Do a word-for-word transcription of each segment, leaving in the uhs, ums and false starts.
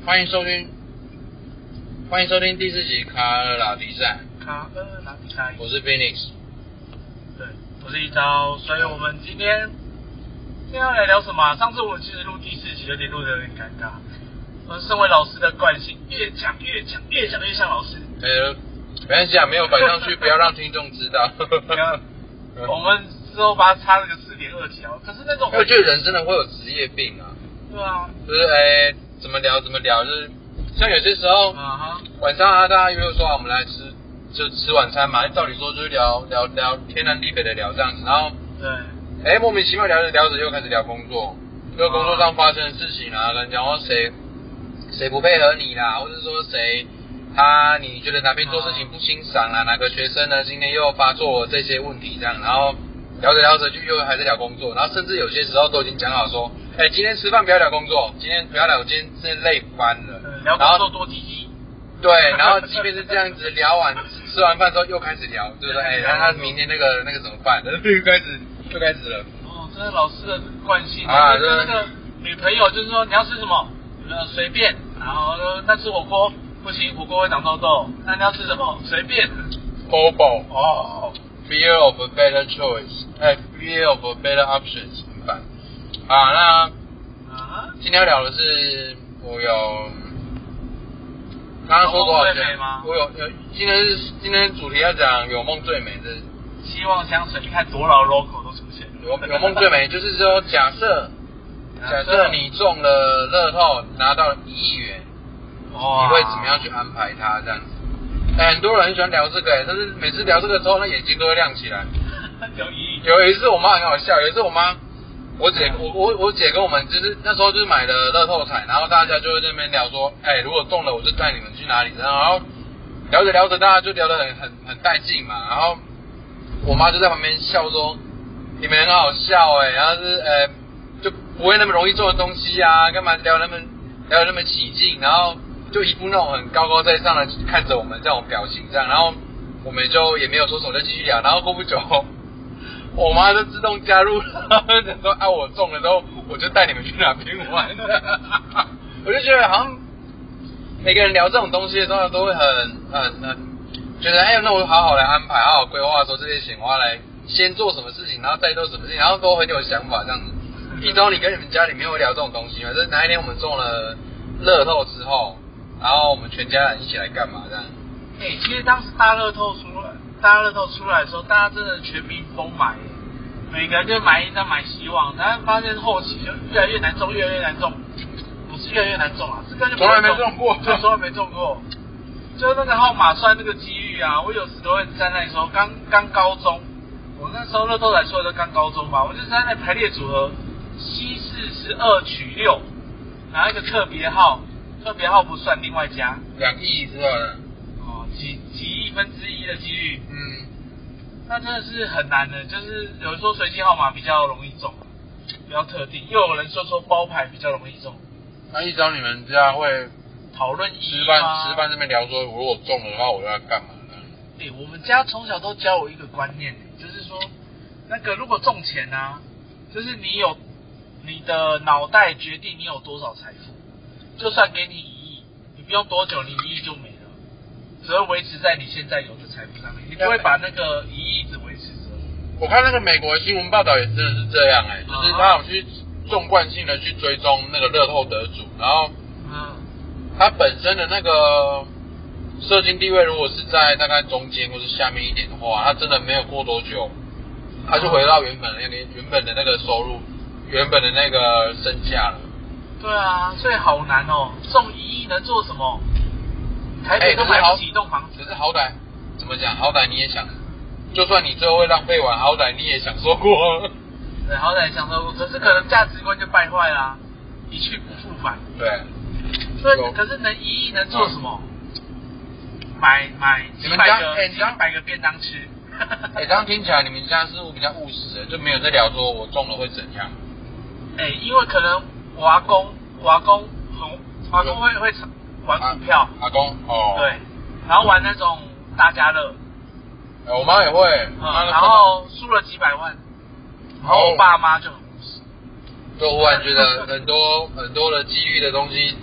欢迎收听，欢迎收听第四集卡尔拉迪赛。 卡尔拉迪赛， 我是 Phoenix。 对，我是一招，所以我们今天今天要来聊什么、啊？上次我们其实录第四集有点录得有点尴尬。我们身为老师的惯性，越讲越讲，越讲越像老师。 呃，没关系啊，没有摆上去，不要让听众知道。 我们之后把它插了个四点二条，可是那种， 我觉得人真的会有职业病啊。 对啊， 就是哎、欸，怎么聊怎么聊，就是像有些时候， 啊、uh huh. 晚上啊，大家约说、啊、我们来吃，就吃晚餐嘛。照理说就是聊聊聊天南地北的聊这样子，然后对， 哎、欸，莫名其妙聊着聊着又开始聊工作，就工作上发生的事情啊，可能讲说谁谁不配合你啦，或者说谁他你觉得哪边做事情不欣赏啦，哪个学生呢今天又发作这些问题这样，然后聊着聊着就又还在聊工作，然后甚至有些时候都已经讲好说，哎、欸，今天吃饭不要聊工作，今天不要聊，我今天真的累翻了。 聊工作多积极。 对，然后即便是这样子聊完吃完饭之后又开始聊，对不对？哎、欸，然后他明天那个那个怎么办？又开始又开始了。 哦，这是老师的惯性啊， 跟那个女朋友就是说你要吃什么，呃随便，然后那吃火锅不行，火锅会长痘痘，那你要吃什么随便。 Bobo 哦 ，Fear of a better choice， 哎 ，Fear of a better options， 很烦。啊，那啊， 今天要聊的是我有刚刚说多少钱？我有有今天是今天主题要讲有梦最美的， 希望香水，你看多老 logo 都出现了。 有有梦最美，就是说假设假设你中了乐透拿到一亿元，你会怎么样去安排它这样子？欸、很多人很喜欢聊这个、欸，但是每次聊这个之后，那眼睛都会亮起来。 有意义。 有一次我妈很好笑，有一次我妈，我姐，我我我姐跟我们就是那时候就是买了乐透彩，然后大家就在那边聊说，哎、欸，如果中了我就带你们去哪里，然后聊着聊着大家就聊得很很很带劲嘛，然后我妈就在旁边笑说，你们很好笑哎、欸，然后是呃就不会那么容易中的东西啊，干嘛聊那么聊得那么起劲，然后。就一副那种很高高在上的看着我们这种表情这样，然后我们就也没有说什么，就继续聊。然后过不久，我妈就自动加入了，然后说啊我中了之后，我就带你们去哪边玩。我就觉得好像每个人聊这种东西的时候，都会很很很觉得哎，那我好好来安排，好好规划说这些钱花来先做什么事情，然后再做什么事情，然后都很有想法这样子。一周你跟你们家里面会聊这种东西吗？就是哪一天我们中了乐透之后。然后我们全家人一起来干嘛这样？ 哎、欸，其实当时大乐透出来，大乐透出来的时候，大家真的全民疯买，每个人就买一张买希望，但是发现后期就越来越难中，越来越难中，不是越来越难中啊，是根本从来没中过， 对，从来没中过。就那个号码算那个几率啊，我有时都会在那里说，刚刚高中，我那时候乐透才出来都刚高中吧，我就在那排列组合，七四十二取六，拿一个特别号。特别号不算，另外加两亿之后呢？ 哦，几几亿分之一的几率， 嗯， 那真的是很难的。就是有人说随机号码比较容易中，比较特定，又有人说说包牌比较容易中。 那一招你们家会讨论吃饭吃饭这边聊说，如果中了的话，我要干嘛呢？ 对、欸，我们家从小都教我一个观念，就是说，那个如果中钱啊，就是你有你的脑袋决定你有多少财富。就算给你一亿，你不用多久，你一亿就没了，只会维持在你现在有的财富上面，你不会把那个一亿只维持着。 我看那个美国的新闻报道也真的是这样哎、欸，就是他有去纵贯性的去追踪那个乐透得主，然后，嗯，他本身的那个社经地位如果是在大概中间或是下面一点的话，他真的没有过多久，他就回到原本的那个原本的那个收入，原本的那个身价了。 对啊，所以好难哦，中一亿能做什么？台北都买不起一栋房子。 可是好歹怎么讲？好歹你也想，就算你最后会浪费完，好歹你也享受过。 对，好歹享受过，可是可能价值观就败坏啦，一去不复返。 对。 所以，可是能一亿能做什么？嗯、买买几百个、欸、几百个便当吃。 哎、欸，这样听起来你们家似乎比较务实的，就没有在聊说我中了会怎样。 哎、欸，因为可能。我阿公，我阿公很，我阿公会会玩股票。 啊、阿公哦。 对，然后玩那种大家乐。 欸、我妈也会。 嗯。然后输了几百万，然后我爸妈就很务实。 就忽然觉得很多很多的机遇的东西，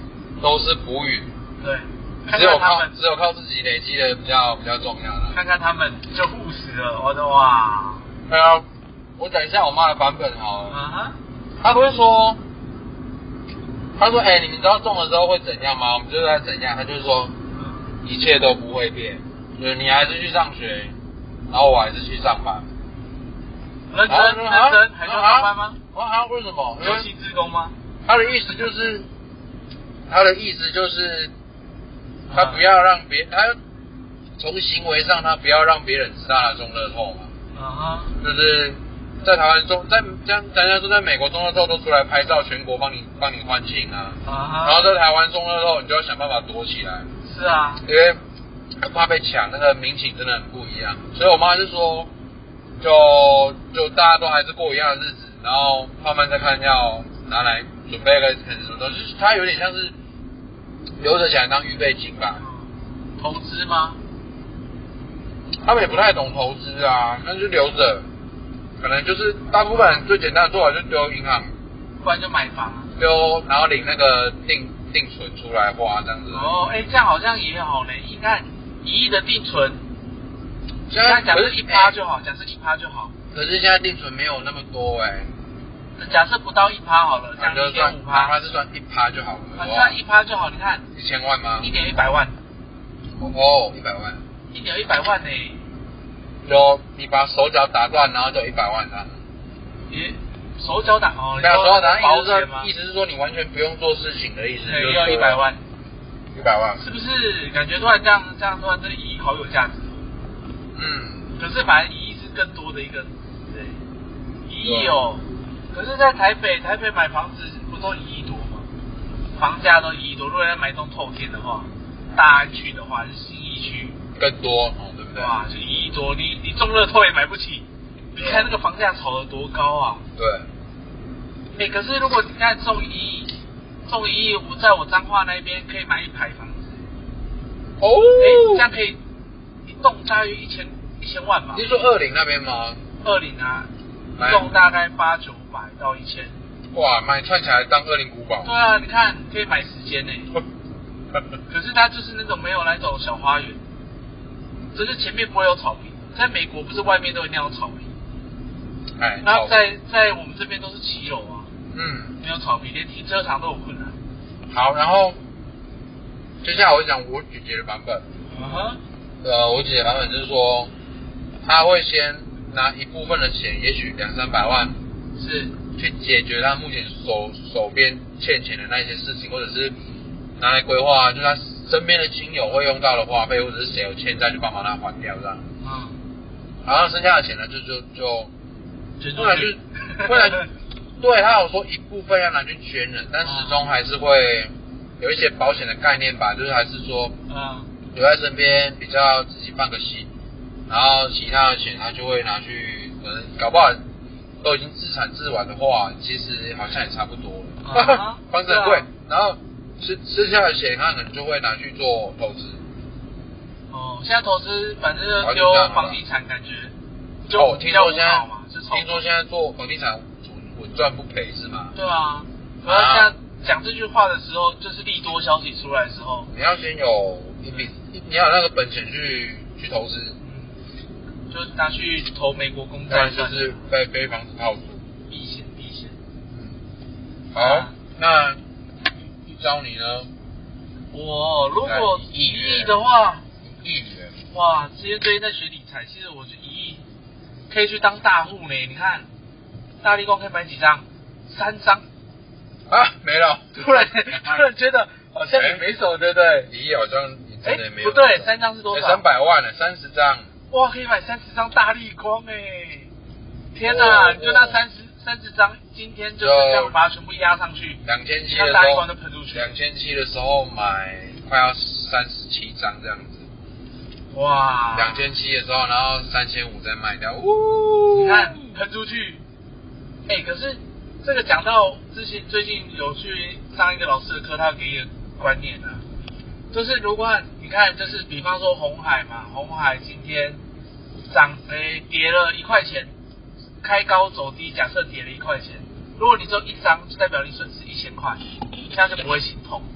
都是补语。 对，看只有靠看他们， 只有靠自己累积的比较比较重要啦。 看看他们就务实了，我的哇！ 对啊，我讲一下我妈的版本好了。 啊哈， 她不会说，她说，哎、欸，你们知道中了之后会怎样吗？我们就在怎样，她就是说，一切都不会变，就是你还是去上学，然后我还是去上班。 认真认真，还需要上班吗？ 啊啊？为什么？ 游戏志工吗？ 他的意思就是，他的意思就是，他不要让别他从行为上，他不要让别人知道他中乐透嘛。 啊哈。 就是在台湾中，在像大家说在美国中乐透都出来拍照，全国帮你帮你欢庆啊。啊哈。然后在台湾中乐透，你就要想办法躲起来。 是啊。 因为怕被抢，那个民情真的很不一样。所以我妈就说。就就大家都还是过一样的日子，然后慢慢再看要拿来准备个什么东西，它有点像是留着起来当预备金吧。 投资吗？ 他们也不太懂投资啊，那就留着，可能就是大部分人最简单的做法就丢银行， 不然就买房， 丢然后领那个定定存出来花这样子。 哦，哎，这样好像也好嘞，你看一亿的定存。现在假设一趴就好，假设一趴就好。 可是现在定存没有那么多哎、欸。 假设不到一趴好了，这样一点五趴。 哪怕是算一趴就好了。 啊，算一趴就好，你看。 一千万吗？ 一年一百万。 哦，一百万。 一年一百万呢、欸。 就你把手脚打断，然后就一百万了。 咦，手脚打哦？ 没有手脚打断，意思是说意思是说你完全不用做事情的意思。 对，要一百万。 一百万。 是不是感觉突然这样这样突然这个一亿好有价值？ 嗯。 可是反正一亿是更多的一个，对，一亿哦。可是，在台北，台北买房子不都一亿多吗？房价都一亿多。如果要买栋透天的话，大安区的话，是信义区， 更多哦，对不对？ 哇，就一亿多，你你中乐透也买不起。你看那个房价炒得多高啊！ 对。 哎、欸，可是如果你看中一亿，中一亿，我在我彰化那边可以买一排房子。 哦。 哎、欸，这样可以一栋大约一千。一千万吧？ 你是说二零那边吗？ 二零啊，一栋大概八九百到一千。 哇，买串起来当二零古堡。 对啊，你看可以买时间呢。可是它就是那种没有那种小花园，就是前面不会有草坪。在美国不是外面都一定要有草坪？ 哎， 那在在我们这边都是骑楼啊， 嗯， 没有草坪，连停车场都有困难。 好，然后接下来我讲我姐姐的版本。 嗯哼。 呃，我姐姐版本就是说。他会先拿一部分的钱，也许两三百万， 是去解决他目前手手边欠钱的那些事情，或者是拿来规划，就是他身边的亲友会用到的花费，或者是谁有欠债，就帮忙他还掉这样。嗯。然后剩下的钱呢，就就就，不然就不然，对他有说一部分要拿去捐人，但始终还是会有一些保险的概念吧，就是还是说，嗯，留在身边比较自己放个心。然后其他的钱他就会拿去，可能搞不好都已经自产自完的话，其实好像也差不多了。啊、房子很贵，啊、然后剩剩下的钱他可能就会拿去做投资。 哦，现在投资反正就丢房地产，感觉就哦，听说现在听说现在做房地产稳赚不赔是吗？ 对啊，然后现在讲这句话的时候，就是利多消息出来的时候， 你要先有一笔，你要有那个本钱去去投资。 就拿去投美国公债， 就是被被房子套住， 避险避险。 嗯，好，啊、那一招你呢？ 我如果一亿的话， 一元， 哇！之前最近在学理财，其实我就一亿可以去当大户呢。你看，大立光可以买几张？三张。 啊，没了。 突然突然觉得好像也没什么，对不对？ 一亿好像真的没有。 不对，三张是多少？ 三百万呢，三十张。 哇，可以买三十张大立光哎！天哪，哦、你就那三十三十张，今天就是这样把它全部压上去。 两千七的时候，大立光就喷出去。两千七的时候买快要三十七张这样子。哇！两千七的时候，然后三千五再卖掉，呜！ 你看喷出去，哎、欸，可是这个讲到之前最近有去上一个老师的课，他给一个观念啊，就是如果你看，就是比方说鸿海嘛，鸿海今天涨诶跌了一块钱，开高走低，假设跌了一块钱，如果你只有一张，就代表你损失一千块，这样就不会心痛。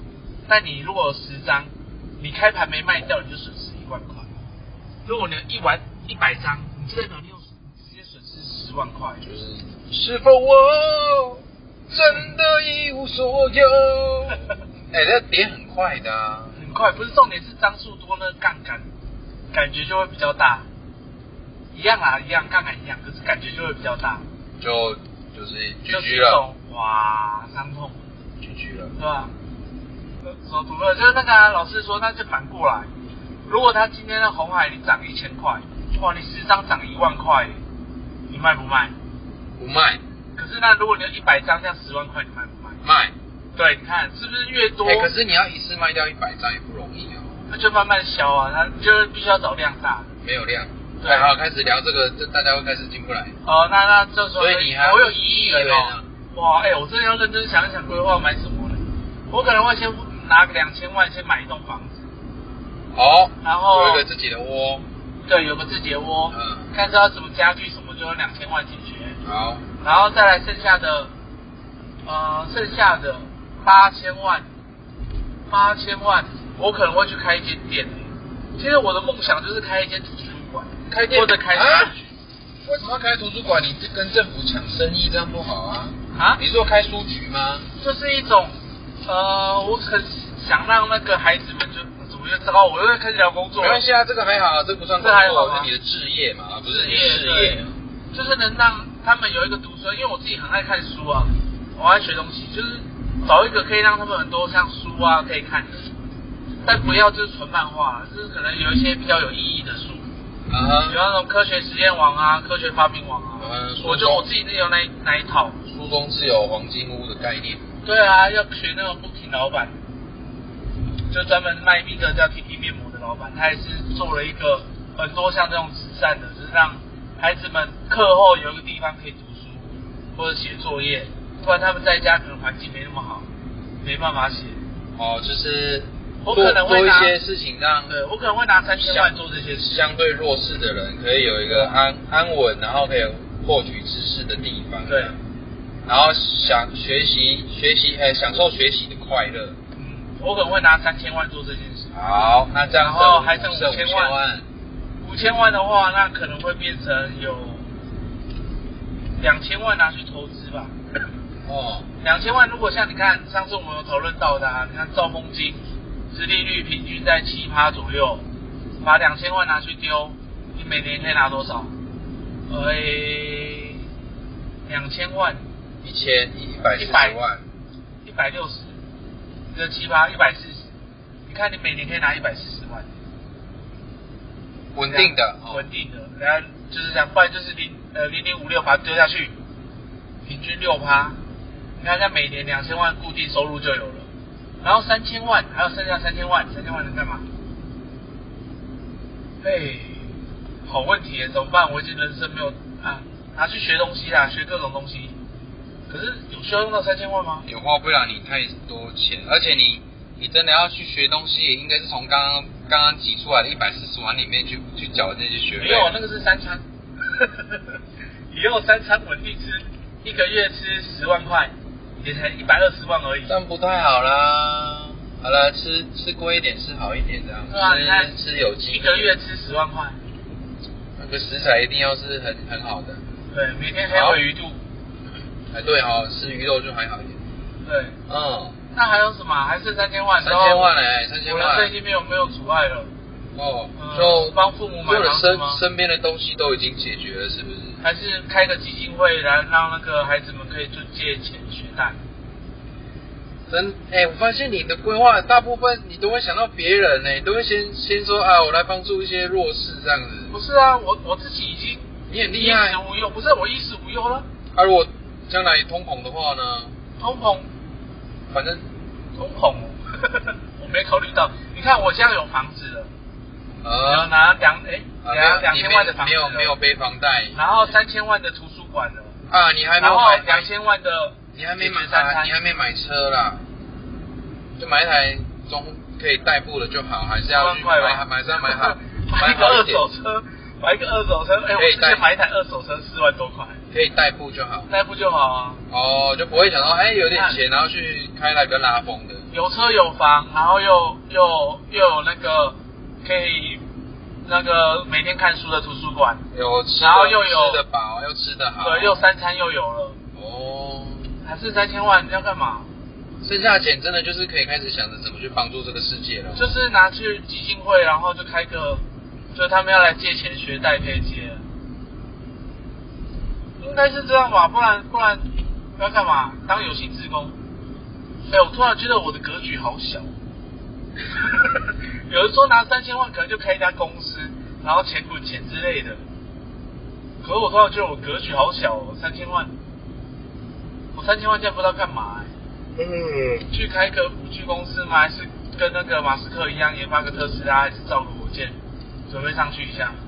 但你如果有十张，你开盘没卖掉，你就损失一万块。如果你有一万一百张，你就代表你有直接损失十万块。 就是是否我真的一无所有？哎、欸，这跌很快的啊， 很快，不是重点是张数多，那个杠杆感觉就会比较大。一样啊，一样杠杆一样，可是感觉就会比较大。 就就是G G 了，哇，伤痛 ，G G 了， 对吧？手图了，就是那个、啊、老师说，那就反过来，如果他今天的红海你涨一千块，哇，你十张涨一万块，你卖不卖？ 不卖。 可是那如果你有一百张，这样十万块，你卖不卖？ 卖。 对，你看是不是越多？ 哎、欸，可是你要一次卖掉一百张也不容易哦。 那就慢慢消啊，他就是必须要找量大的。 没有量。对，好，开始聊这个，就大家会开始进不来。 哦，那那这时候， 所以你还我有一亿元哦。哇，哎、欸，我真的要认真想一想规划买什么呢？我可能会先拿个两千万先买一栋房子。 哦。 然后有一个自己的窝。 对，有个自己的窝。 嗯。 看是要什么家具什么，就用两千万解决。 好。 然后再来剩下的，呃，剩下的八千万，八千万，我可能会去开一间店。其实我的梦想就是开一间图书馆， 开店或者开家具。为什么要开图书馆？你跟政府抢生意，这样不好啊！ 啊？ 你说开书局吗？ 就是一种，呃，我很想让那个孩子们就怎么就糟糕，我又开始聊工作。 没关系啊，这个还好，这不算工作，是你的置业嘛，不是你的事业。 就是能让他们有一个读书，因为我自己很爱看书啊，我爱学东西，就是找一个可以让他们很多像书啊可以看的，但不要就是纯漫画，就是可能有一些比较有意义的书。 啊， 比方那种科学实验网啊，科学发明网啊， 嗯， 我就我自己那有那那一套。 书中自有黄金屋的概念。 对啊，要学那种不停老板，就专门卖一个叫 T T 面膜的老板，他也是做了一个很多像这种慈善的，就是让孩子们课后有一个地方可以读书或者写作业，不然他们在家可能环境没那么好，没办法写。 哦，就是我可能会做一些事情让， 对我可能会拿三千万做这些事， 相对弱势的人可以有一个安安稳，然后可以获取知识的地方。 对， 然后想学习学习，哎，享受学习的快乐。 嗯，我可能会拿三千万做这件事。 好，那这样然后还剩五千万。 五千万的话，那可能会变成有两千万拿去投资吧。 哦， 两千万如果像你看上次我们有讨论到的啊，你看兆丰金，殖利率平均在七趴左右，把两千万拿去丢，你每年可以拿多少？呃，两千万， 一千一百四十万， 一百六十，这七趴一百四十，你看你每年可以拿一百四十万。 稳定的， 稳定的，然后就是这样，不然就是零呃零零五六把它丢下去，平均六趴，你看像每年两千万固定收入就有了，然后三千万还有剩下三千万，三千万能干嘛？嘿，好问题耶，怎么办？我已经人生没有啊，拿去学东西啦，学各种东西，可是有需要用到三千万吗？ 也花不了你太多钱，而且你你真的要去学东西，也应该是从刚刚。刚刚挤出来的一百四十万里面去去缴那些学费， 没有，那个是三餐，以后三餐稳定吃，一个月吃十万块，也才一百二十万而已。 这样不太好啦。好了，吃吃贵一点，吃好一点，这样。 对啊，你看吃有机， 一个月吃十万块， 那个食材一定要是很很好的。 对，每天还有鱼肚。 哎，对哦，吃鱼肉就还好一点。 对， 嗯。 那还有什么？还剩三千万。 三千万嘞，三千万。 我人生已经没有没有阻碍了。 哦， 嗯、 就帮父母买房子吗？ 身身边的东西都已经解决了，是不是？ 还是开个基金会来让那个孩子们可以就借钱学贷？ 真哎、欸，我发现你的规划大部分你都会想到别人呢、欸，都会先先说啊，我来帮助一些弱势这样子。 不是啊，我我自己已经你很厉害， 衣食无忧，不是我衣食无忧了。 啊，如果将来通膨的话呢？ 通膨， 反正通膨，我没考虑到。你看我现在有房子了， 呃， 要拿两哎两两千万的房子没有没有背房贷， 然后三千万的图书馆了啊，你还没有然后买两千万的。 你还没买啊？你还没买车啦，就买一台中可以代步的就好，还是要去买买车买好， 买一个二手车，买一个二手车，哎、欸，我之前买一台二手车四万多块， 可以代步就好， 代步就好啊。 哦，就不会想到哎、欸、有点钱，然后去开那个拉风的。 有车有房，然后又又又有那个可以那个每天看书的图书馆， 有吃的， 然后又有吃得饱，又吃得好， 对，又三餐又有了。 哦， 还是三千万要干嘛？ 剩下的钱真的就是可以开始想着怎么去帮助这个世界了。 就是拿去基金会，然后就开个，就是他们要来借钱学贷可以借，应该是这样吧？不然不然要干嘛？当有薪志工？哎，我突然觉得我的格局好小。有人说拿三千万可能就开一家公司，然后钱滚钱之类的。可是我突然觉得我格局好小哦，三千万，我三千万这样不知道干嘛哎、欸。 嗯， 去开个五 G 公司吗？还是跟那个马斯克一样研发个特斯拉，还是造个火箭，准备上去一下？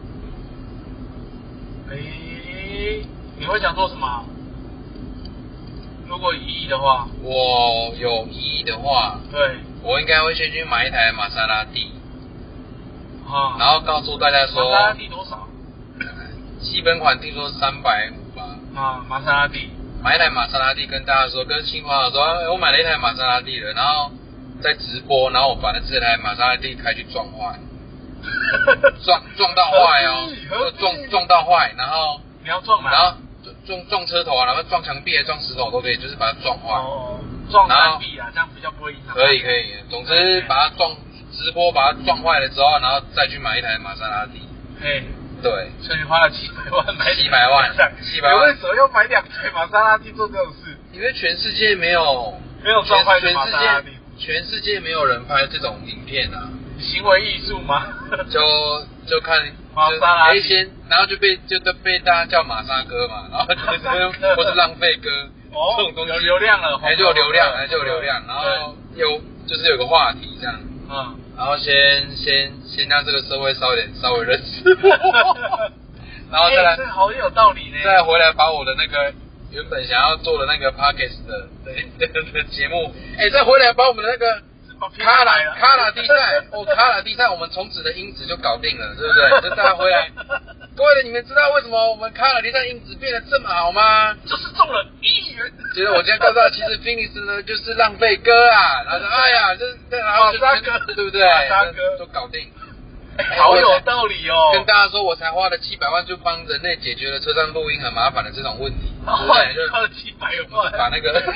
诶，你会想做什么？如果一亿的话， 我有一亿的话， 对， 我应该会先去买一台玛莎拉蒂， 啊， 然后告诉大家说， 玛莎拉蒂多少？ 基本款听说三百五吧。 啊，玛莎拉蒂。 买一台玛莎拉蒂，跟大家说，跟新朋友说，哎，我买了一台玛莎拉蒂了，然后在直播，然后我把那这台玛莎拉蒂开去撞坏，撞撞到坏哦，就撞撞到坏，然后你要撞哪？ 然后撞撞车头啊，然后撞墙壁、撞石头都可以，就是把它撞坏。 哦，撞山壁啊，这样比较不会影响。 可以可以，总之把它撞直播把它撞坏了之后，然后再去买一台玛莎拉蒂。 嘿。 对， 所以你花了七百万买七百万，七百万。 你为什么要买两台玛莎拉蒂做这种事？ 因为全世界没有没有撞坏的玛莎拉蒂， 全世界没有人拍这种影片啊。 行为艺术吗？ 就就看玛莎拉蒂， 先，然后就被就都被大家叫玛莎哥嘛，然后就是或是浪费哥， 哦， 这种东西有流量了， 还就有流量，还就有流量，然后有就是有个话题这样， 嗯。 然后先先先让这个社会稍点稍微认识我，然后再来， 这好有道理呢。 再回来把我的那个原本想要做的那个 podcast 的的的节目，哎，再回来把我们的那个卡拉卡拉地赛，哦，卡拉地赛，我们从此的音质就搞定了，对不对？就再回来，各位的，你们知道为什么我们卡拉地赛音质变得这么好吗？ 就是中了一亿元。 其实我今天告诉他，其实 Phoenix 呢就是浪费哥啊，然后说哎呀，就是然后就玛莎哥， 对不对？ 玛莎哥就搞定。 好有道理哦！ 跟大家说，我才花了七百万就帮人类解决了车上录音很麻烦的这种问题，对不对？ 花了七百万， 把那个，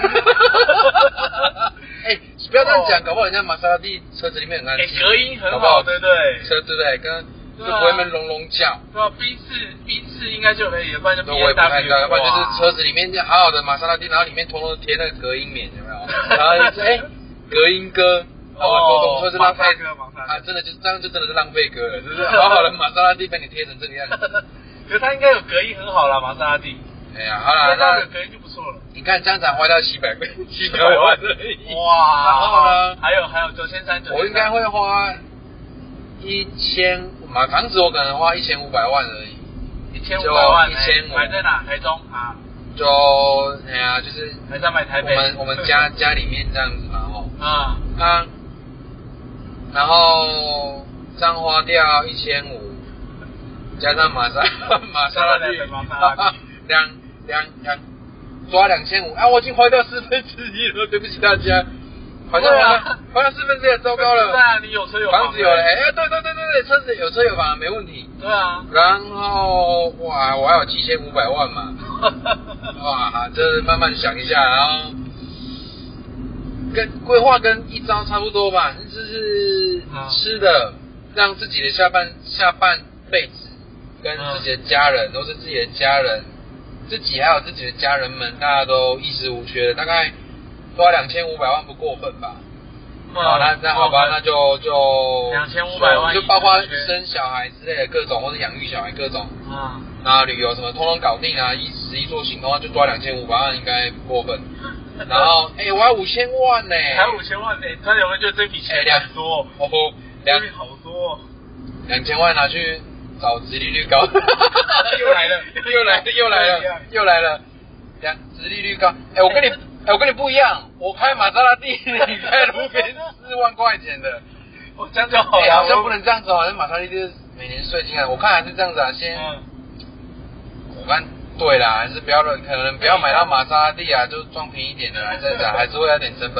哎，不要这样讲，搞不好人家玛莎拉蒂车子里面很安静， 隔音很好，对不对？ 车对不对？跟就不会那么隆隆叫。 对啊，B 四 B 四应该就可以，不然就 B M W。 我也不太知道，要不然就是车子里面好好的玛莎拉蒂，然后里面通通贴那个隔音棉，有没有？然后就是哎，隔音哥。哦，车子浪费哥，啊，真的就是这样，就真的是浪费哥了，就是好好的玛莎拉蒂被你贴成这个样子。 可是它应该有隔音很好啦，玛莎拉蒂。 哎呀，好啦，那有隔音就不错了。 你看这样才花掉七百七百万而已。 哇！ 然后呢？ 还有还有九千三九。 我应该会花一千，买房子我可能花一千五百万而已。 一千五百万， 一千五。 买在哪？台中啊。 就哎呀，就是还是要买台北。 我们我们家家里面这样子嘛，吼。 啊。 啊。然后这样花掉一千五，加上玛莎玛莎拉蒂，两两两抓两千五啊！我已经花掉四分之一了，对不起大家，好像花掉花掉四分之一也糟糕了。 对啊，你有车有房， 房子有了，哎，对对对对对，车子有车有房没问题。 对啊。 然后哇，我还有七千五百万嘛，哇，这慢慢想一下，然后。跟规划跟一招差不多吧，就是吃的，让自己的下半下半辈子跟自己的家人，都是自己的家人，自己还有自己的家人们，大家都衣食无缺的，大概花两千五百万不过分吧。好，那那好吧，那就就两千五百万， 就包括生小孩之类的各种，或者养育小孩各种， 啊， 那旅游什么通通搞定啊，衣食衣住行的话就抓两千五百万应该不过分。然后，哎、欸，我还五千万呢、欸， 还五千万呢、欸，他有没有觉得这笔钱两多？ 哦，两好多， 两千万拿去找殖利率高，又来了，又来了，又来了，又来了，两殖利率高，哎、欸，我跟你，哎、欸，我跟你不一样，我开玛莎拉蒂，你开路边四万块钱的， 我这样就好了， 哎、欸，好像不能这样子哦，好像玛莎拉蒂就是每年税金啊，我看还是这样子啊，先，嗯、我看。对啦，还是不要了，可能不要买到玛莎拉蒂啊，就装便宜一点的，还是还是会有点成本。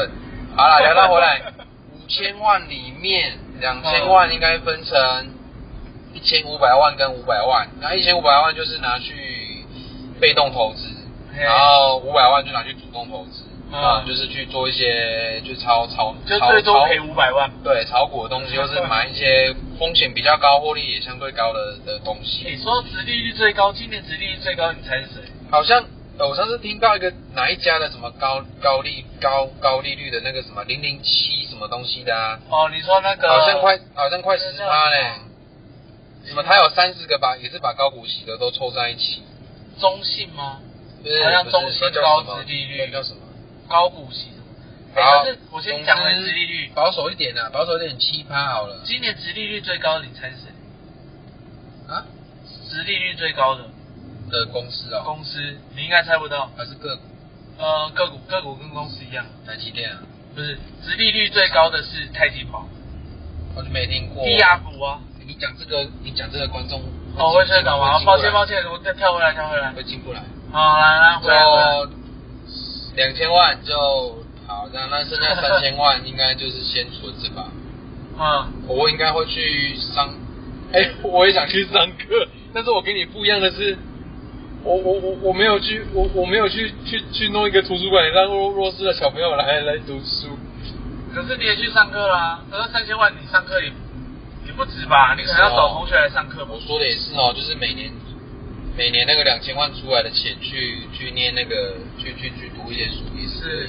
好了，聊到回来，五千万里面，两千万应该分成一千五百万跟五百万，那一千五百万就是拿去被动投资，然后五百万就拿去主动投资。啊、嗯，就是去做一些，就炒炒， 就最多赔五百万。 对，炒股的东西，或是买一些风险比较高、获利也相对高的的东西。 你说殖利率最高，今年殖利率最高，你猜是谁？ 好像我上次听到一个哪一家的什么高高利高高利率的那个什么零零七什么东西的啊？ 哦，你说那个好像快好像快十趴嘞。什么？他有三十个把也是把高股息的都凑在一起。 中信吗？ 不是， 好像中信高殖利率。 那叫什么？ 高股息什么？哎、欸，但是我先讲回殖利率， 保守一点啊，保守一点七趴好了。 今年殖利率最高的，你猜是谁？ 啊？ 殖利率最高的的公司哦。 公司，你应该猜不到。 还是个股？ 呃，个股个股跟公司一样。 台积电啊？ 不是，殖利率最高的是太极跑。 我就没听过。 低压股啊。 你讲这个，你讲这个观众。 哦，会睡着吗？抱歉抱歉，我再跳回来跳回来。 会进不来。 好，来来回来。 就两千万就好，那那剩下三千万应该就是先存着吧。 嗯， 我应该会去上，哎、欸，我也想去上课，但是我跟你不一样的是，我我我我没有去，我我没有去去去弄一个图书馆让弱弱势的小朋友来来读书。 可是你也去上课啦，可是三千万你上课也也不止吧？你可能要找同学来上课吧。 我说的也是哦，就是每年。每年那个两千万出来的钱去去念那个去去去读一些书也是，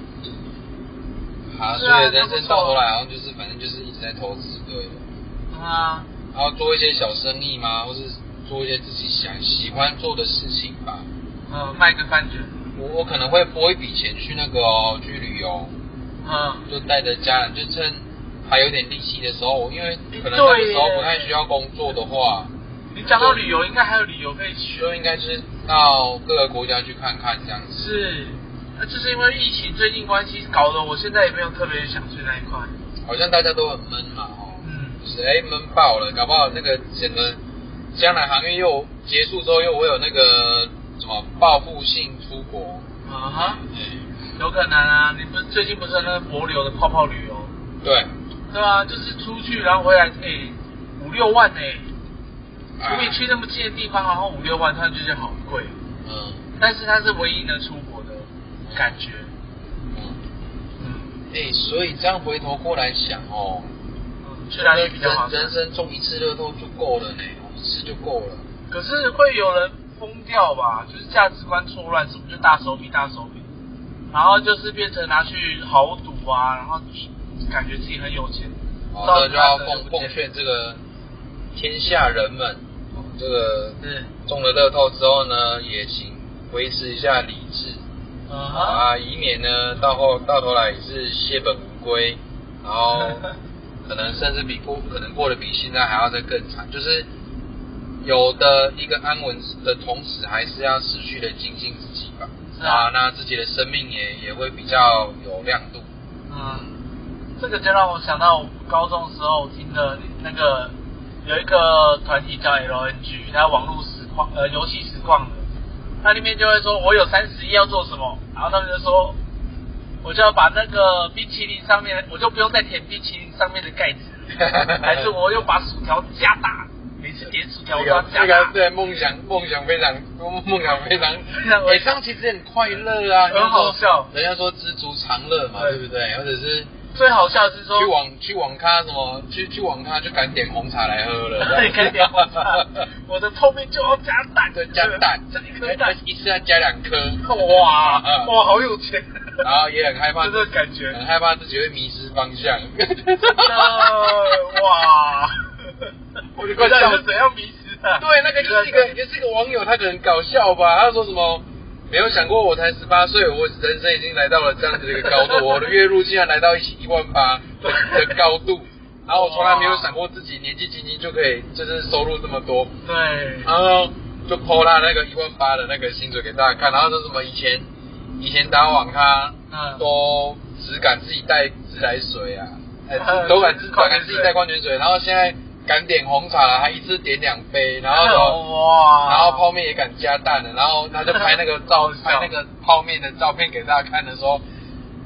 好，所以人生到头来好像就是反正就是一直在投资对的， 嗯啊， 然后做一些小生意嘛，或是做一些自己想喜欢做的事情吧。 嗯，卖个饭卷。 我我可能会拨一笔钱去那个哦，去旅游， 嗯， 就带着家人，就趁还有点力气的时候，因为可能那个时候不太需要工作的话。 你讲到旅游，应该还有旅游可以去， 就应该是到各个国家去看看这样子。 是，那就是因为疫情最近关系，搞得我现在也没有特别想去那一块。 好像大家都很闷嘛，哦， 嗯， 就是哎闷爆了，搞不好那个整个将来航运又结束之后，又会有那个什么报复性出国。 啊哈，有可能啊，你不是最近不是那个帛琉的泡泡旅游？ 对， 对啊，就是出去然后回来，哎，五六万哎。如果你去那么近的地方，然后五六万，他就觉得好贵。 嗯。 但是它是唯一能出国的感觉。 嗯。 嗯。 哎、欸，所以这样回头过来想哦， 嗯，去哪里比较好？ 人生中一次乐透就够了呢，一次就够了。 可是会有人疯掉吧？就是价值观错乱，什么就大手笔大手笔，然后就是变成拿去豪赌啊，然后感觉自己很有钱。 好的，就要奉奉劝这个天下人们。这个中了乐透之后呢，也请维持一下理智， uh-huh. 啊，以免呢到后到头来也是血本无归，然后可能甚至比过可能过得比现在还要再更惨。就是有的一个安稳的同时，还是要持续的精进自己吧。 是啊， 啊，那自己的生命也也会比较有亮度。 嗯，这个就让我想到我高中的时候听的那个。有一个团体叫 L N G， 它网络实况呃游戏实况的，它里面就会说我有三十亿要做什么，然后他们就说我就要把那个冰淇淋上面，我就不用再舔冰淇淋上面的盖子，还是我又把薯条加大，每次点薯条我都要加大。 这个对梦想梦想非常梦想非常，哎，这样其实很快乐啊， 很好笑。 人家说知足常乐嘛，对不对？或者是。 最好笑的是说去网去网咖什么去去网咖就敢点红茶来喝了， 对，敢点红茶。我的泡面就要加蛋， 对，加蛋， 加一颗蛋， 一次要加两颗。 哇哇，好有钱！ 然后也很害怕， 这个感觉， 很害怕自己会迷失方向。 真的哇！我就快笑了，怎样迷失啊？ 对，那个就是一个也是一个网友，他可能搞笑吧，他说什么？没有想过我才十八岁，我人生已经来到了这样子的一个高度，我的月入竟然来到一一万八的高度，然后我从来没有想过自己年纪轻轻就可以就是收入这么多， 对， 然后就 po 他那个一万八的那个薪水给大家看，然后说什么以前以前打网咖，嗯，都只敢自己带自来水啊，哎、嗯，都敢自敢自己带矿泉水，然后现在。敢点红茶了，还一次点两杯，然后哇， 然后泡面也敢加蛋了，然后他就拍那个照拍那个泡面的照片给大家看的时候，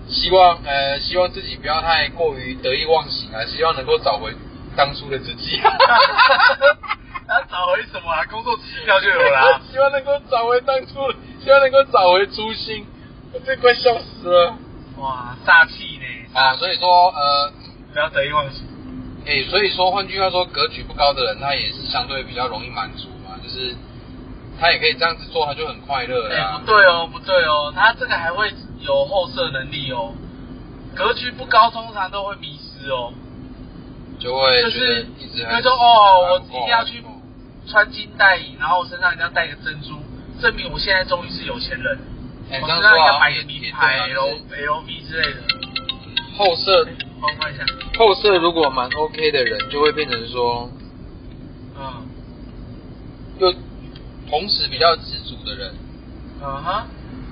希望呃希望自己不要太过于得意忘形啊，希望能够找回当初的自己。 要找回什么啊？工作绩效就有啦。 希望能够找回当初，希望能够找回初心。我这快笑死了。 哇，煞气呢！ 啊，所以说呃， 不要得意忘形。 哎、欸，所以说换句话说，格局不高的人，他也是相对比较容易满足嘛，就是他也可以这样子做，他就很快乐啦、 哎、欸，不对哦，不对哦，他这个还会有后设能力哦。格局不高，通常都会迷失哦。 就会就是一直就说哦，我一定要去穿金戴银，然后我身上一定要戴个珍珠，证明我现在终于是有钱人。 欸、 我身上要买个名牌 L L V 之类的。 后设， 帮我看一下。 后设如果蛮 OK 的人，就会变成说， 嗯， 又同时比较知足的人。 嗯哼。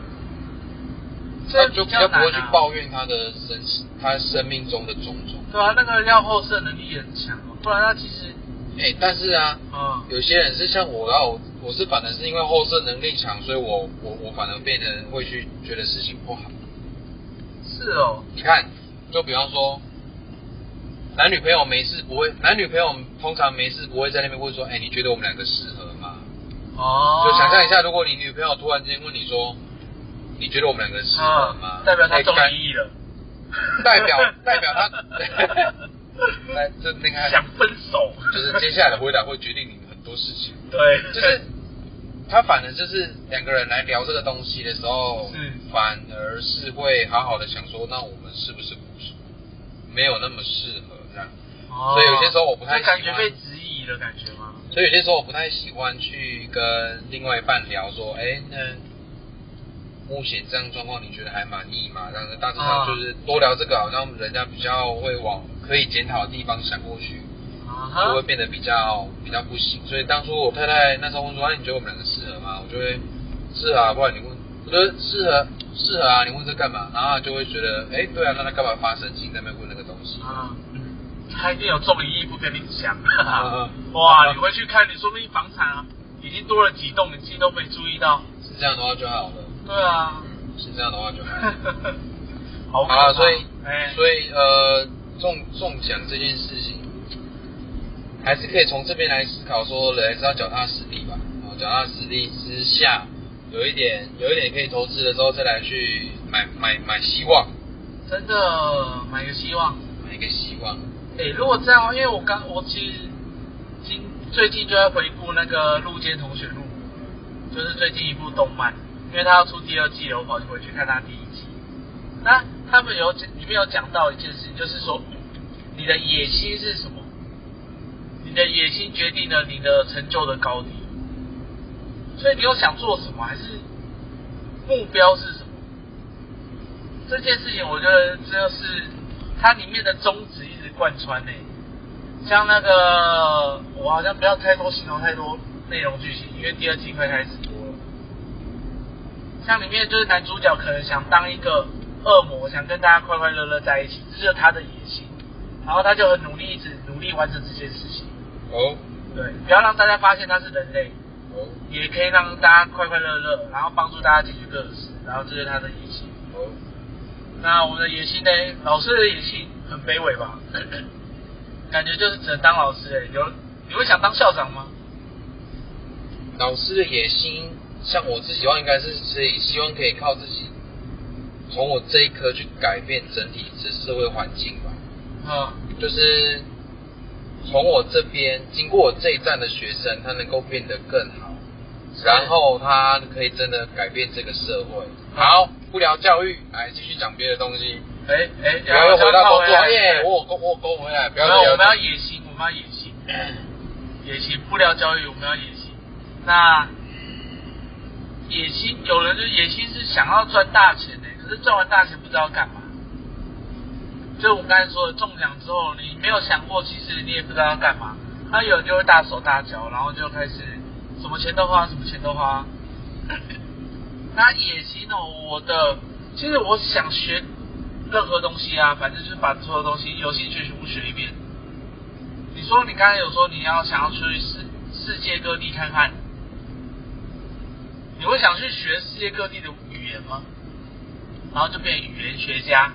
他就比较不会去抱怨他的生他生命中的种种。 对啊，那个要后设能力也很强哦，不然他其实。 哎、欸，但是啊， 嗯， 有些人是像我要，我是反而是因为后设能力强，所以我我我反而变得会去觉得事情不好。 是哦。 你看，就比方说，男女朋友没事不会，男女朋友通常没事不会在那边问说，哎、欸，你觉得我们两个适合吗？ 哦。 就想象一下，如果你女朋友突然间问你说，你觉得我们两个适合吗？ 嗯、代表他中意了。 代表代表他，来这那个想分手， 就是接下来的回答会决定你很多事情。 对， 就是他反而就是两个人来聊这个东西的时候， 是反而是会好好的想说，那我们是不是不是没有那么适合这样？哦、所以有些时候我不太喜欢， 感觉被质疑的感觉吗？ 所以有些时候我不太喜欢去跟另外一半聊说，哎，那目前这样状况你觉得还满意吗？这样子大致上就是多聊这个，好像人家比较会往可以检讨的地方想过去，就会变得比较比较不行。所以当初我太太那时候问说，哎，你觉得我们两个适合吗？我就会适合啊，不然你问，我觉得适合适合啊，你问这干嘛？然后他就会觉得，哎，对啊，那他干嘛发神经在那边问那个东西？ 啊，他一定有重义不跟你讲。哇，你回去看，你说不定房产啊已经多了几栋，你自己都没注意到。 是这样的话就好了。 对啊， 嗯，是这样的话就好。 好啊，所以， 欸、 所以呃，中中奖这件事情，还是可以从这边来思考，说人还是要脚踏实地吧。啊，脚踏实地之下，有一点有一点可以投资的时候，再来去买买买希望。 真的买个希望， 买一个希望。 哎、欸，如果这样，因为我刚我其实今最近就在回顾那个《陆间同学录》，就是最近一部动漫。因为他要出第二季了，我跑去回去看他第一季。那他们有里面有讲到一件事情，就是说你的野心是什么？你的野心决定了你的成就的高低。所以你有想做什么，还是目标是什么？这件事情我觉得这就是它里面的宗旨一直贯穿呢。像那个我好像不要太多形容太多内容剧情，因为第二季快开始。像里面就是男主角可能想当一个恶魔，想跟大家快快乐乐在一起，这就是他的野心。然后他就很努力，一直努力完成这件事情。 哦， 对，不要让大家发现他是人类。 哦， 也可以让大家快快乐乐，然后帮助大家解决各种事，然后这是他的野心。 哦， 那我们的野心呢？老师的野心很卑微吧？感觉就是只能当老师哎。有你会想当校长吗？ 老师的野心。像我自己的话，应该是所以希望可以靠自己，从我这一科去改变整体的社会环境吧。 嗯， 就是从我这边经过我这一站的学生，他能够变得更好，然后他可以真的改变这个社会。好，不聊教育，来继续讲别的东西。 哎哎， 不要又回到工作，耶！我勾我勾回来，不要。 没有，我们要野心，我们要野心，野心不聊教育，我们要野心。那。野心，有人就野心是想要赚大钱的，可是赚完大钱不知道干嘛。就我刚才说的，中奖之后你没有想过，其实你也不知道要干嘛。那有人就会大手大脚，然后就开始什么钱都花，什么钱都花。那野心哦，我的其实我想学任何东西啊，反正就是把所有东西有兴趣全部学一遍。你说你刚才有说你要想要去世世界各地看看。你会想去学世界各地的语言吗？ 然后就变语言学家。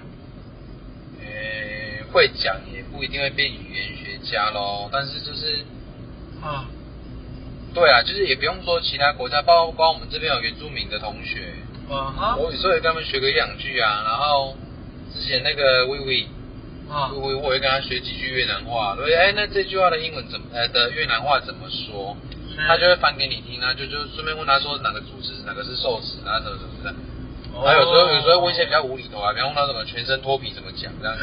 诶，会讲也不一定会变语言学家咯，但是就是啊。 对啊，就是也不用说其他国家，包括包括我们这边有原住民的同学， 嗯哼， 我有时候也跟他们学个一两句啊。然后之前那个微微， 啊， 微微我会跟他学几句越南话，对，哎，那这句话的英文怎么呃的越南话怎么说？他就会翻给你听啊，就就顺便问他说哪个主词哪个是受词，然后什么什么的。然后有时候有时候问一些比较无厘头啊，比方问他什么全身脱皮怎么讲这样子。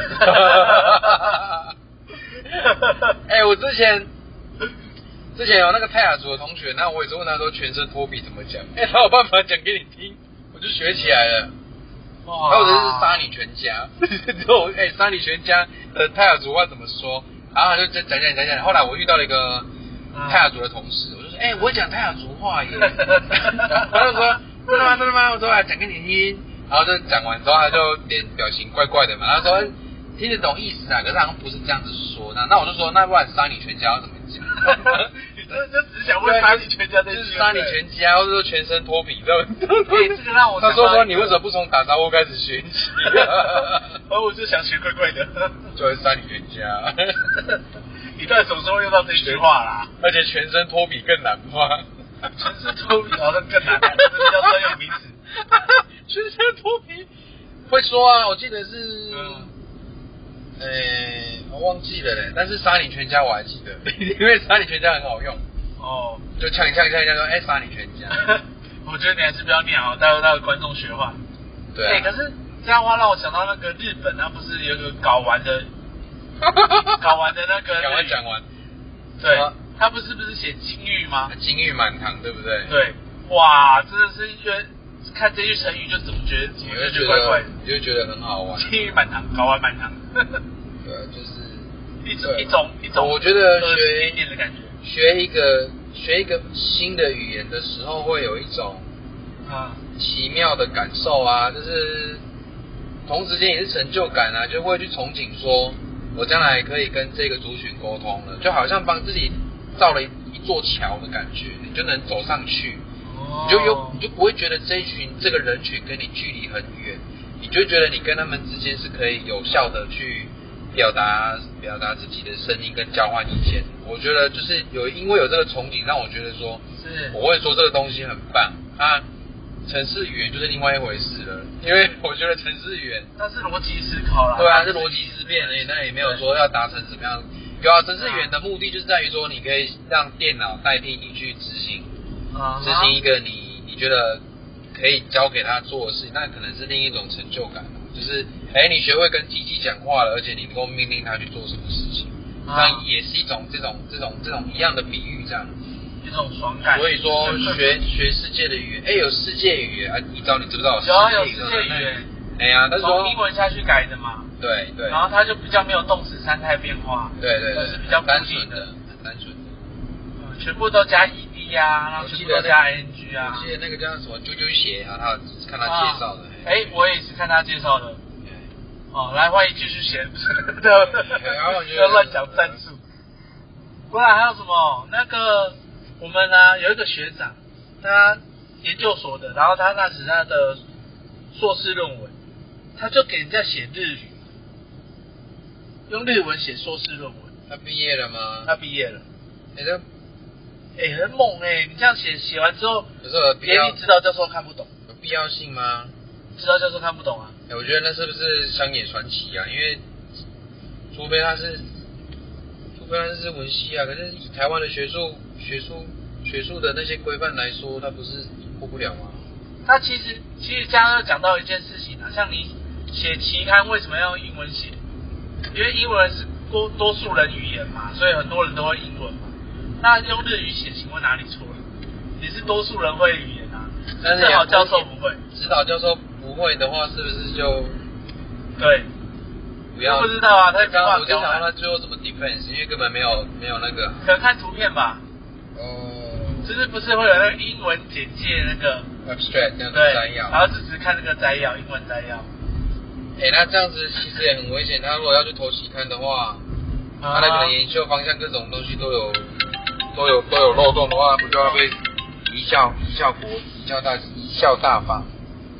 哎，我之前。之前有那个泰雅族的同学，那我也是问他说全身脱皮怎么讲，哎、欸，他有办法讲给你听，我就学起来了。哇！还有的是杀你全家，之后哎，杀你全家的泰雅族话怎么说？然后他就讲讲讲讲讲。后来我遇到了一个泰雅族的同事，我就说，哎、欸，我讲泰雅族话耶。他就说，真的吗？真的吗？我说，来讲给你听。然后就讲完之后，他就脸表情怪怪的嘛。他说听得懂意思啊，可是好像不是这样子说。那那我就说，那不然杀你全家要怎么讲？ 你真的就只想问杀你全家这句， 就是杀你全家，或者说全身脱皮，这样。 对，这个让我他说说你为什么不从打招呼开始学起？ 而我就想学怪怪的， 就会杀你全家。 你到底什么时候用到这句话啦？ 而且全身脱皮更难吗？ 全身脱皮好像更难，这叫专有名词。 全身脱皮会说啊，我记得是。 嗯诶，我忘记了嘞，但是杀你全家我还记得，因为杀你全家很好用。哦，就呛一呛一呛一呛说，哎、欸，杀你全家。 我觉得你还是不要念好，待会那个观众学坏。 对、啊。 哎、欸，可是这样的话让我想到那个日本，它不是有个搞完的，搞完的那个。 赶快讲完。 对，他不是不是写金玉吗？ 金玉满堂，对不对？ 对。哇，真的是因为看这句成语就怎么觉得怎么就觉得怪怪的， 你就觉得很好玩。 金玉满堂，搞完满堂。 对，就是一种一种一种， 我觉得学一点的感觉， 学一个学一个新的语言的时候，会有一种啊奇妙的感受啊，就是同时间也是成就感啊，就会去憧憬说，我将来可以跟这个族群沟通了，就好像帮自己造了一一座桥的感觉，你就能走上去，哦、你就有你就不会觉得这一群这个人群跟你距离很远，你就觉得你跟他们之间是可以有效的去。表达表达自己的声音跟交换意见，我觉得就是有因为有这个憧憬，让我觉得说，是我会说这个东西很棒啊。程式语言就是另外一回事了，因为我觉得程式语言那是逻辑思考啦， 对啊，是逻辑思辨而已，那也没有说要达成什么样。有啊，程式语言的目的就是在于说，你可以让电脑代替你去执行，啊、执行一个你你觉得可以交给他做的事情，那可能是另一种成就感。就是哎，你学会跟机器讲话了，而且你能够命令它去做什么事情，那、啊、也是一种这种这种这种一样的比喻，这样一种爽感。 所以说学学世界的语言，哎，有世界语言啊，你知道你知不知道？ 有啊，有世界语言。 哎呀，那从英文下去改的嘛。 对对。 然后它就比较没有动词三态变化。 对对对。 是比较单纯的，很单纯的。 嗯，全部都加 ed 啊，然后全部都加 ing 啊。 我记得那个叫什么啾啾鞋啊，他看他介绍的。 哎、啊，我也是看他介绍的。哦，来，欢迎继续写，要乱讲战术。不然还有什么？那个我们呢有一个学长，他研究所的，然后他那时他的硕士论文，他就给人家写日语，用日文写硕士论文。 他毕业了吗？ 他毕业了。 哎、欸，这哎、欸、很猛哎、欸！你这样写写完之后， 可是有必要？ 连你指导教授看不懂。 有必要性吗？ 指导教授看不懂啊。 欸、我觉得那是不是乡野传奇啊？因为除非他是，除非他是文系啊，可是以台湾的学术、学术、学术的那些规范来说，他不是过不了吗？ 他其实其实刚刚讲到一件事情啊，像你写期刊为什么要用英文写？因为英文是多多数人语言嘛，所以很多人都会英文嘛。那用日语写，请问哪里错了？也是多数人会语言啊，但是指导教授不会。 指导教授不会的话，是不是就对？ 不要不知道啊，他刚刚我就想问他最后怎么 defense， 因为根本没有没有那个。 可能看图片吧。哦、呃。就是不是会有那个英文简介那个 abstract 那个摘要， 然后只是看那个摘要，英文摘要。 哎、欸，那这样子其实也很危险。他如果要去投期刊的话，他那个研究方向各种东西都有都有都有漏洞的话，不就要被贻笑贻笑国贻笑大贻笑大法？ 嗯，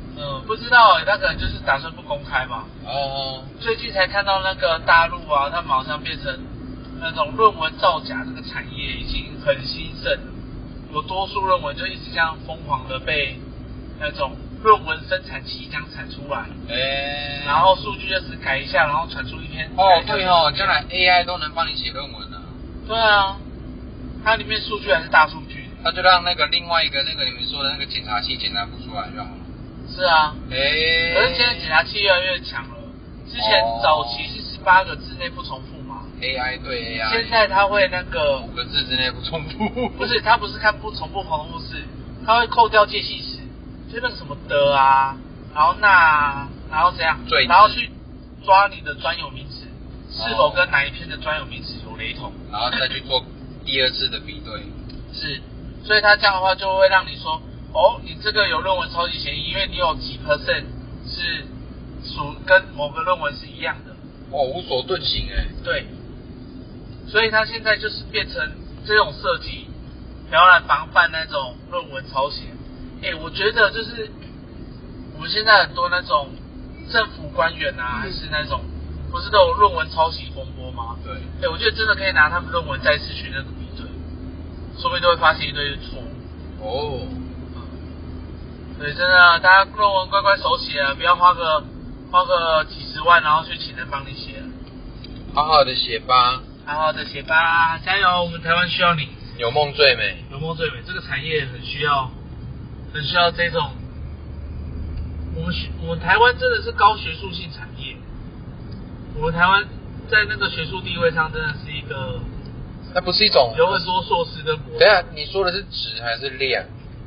不知道哎、欸，他可能就是打算不公开吧。 哦。 最近才看到那个大陆啊，他们好像变成那种论文造假这个产业已经很兴盛了，有多数论文就一直这样疯狂的被那种论文生产器这样产出来， 哎， 然后数据就只改一下，然后传出一篇。 哦，对哦，将来 A I 都能帮你写论文了。 对啊，它里面数据还是大数据。 它就让那个另外一个那个你们说的那个检查器检查不出来就好了。 是啊， 哎， 可是现在检查器越来越强了。之前早期是十八个字内不重复嘛 ，A I 对 A I， 现在它会那个五个字之内不重复。 不是，它不是看不重复重复式，它会扣掉介系词，就那个什么的啊，然后那啊，然后怎样，然后去抓你的专有名词是否跟哪一篇的专有名词有雷同， 然后再去做第二次的比对。 是，所以它这样的话就会让你说，哦，你这个有论文抄袭嫌疑，因为你有几 percent 是属跟某个论文是一样的。 哦，无所遁形哎。 对，所以它现在就是变成这种设计，然后来防范那种论文抄袭。哎，我觉得就是我们现在很多那种政府官员啊，还是那种不是都有论文抄袭风波吗？ 对。 哎，我觉得真的可以拿他们论文再次去那个比对，说不定都会发现一堆错误。 哦。 对，真的，大家论文乖乖手写啊，不要花个花个几十万，然后去请人帮你写。 好好的写吧。 好好的写吧，加油！我们台湾需要你。 有梦最美。 有梦最美，这个产业很需要，很需要这种。我们学我们台湾真的是高学术性产业，我们台湾在那个学术地位上真的是一个。 那不是一种。 有很多硕士跟博士。 等一下，你说的是质还是量？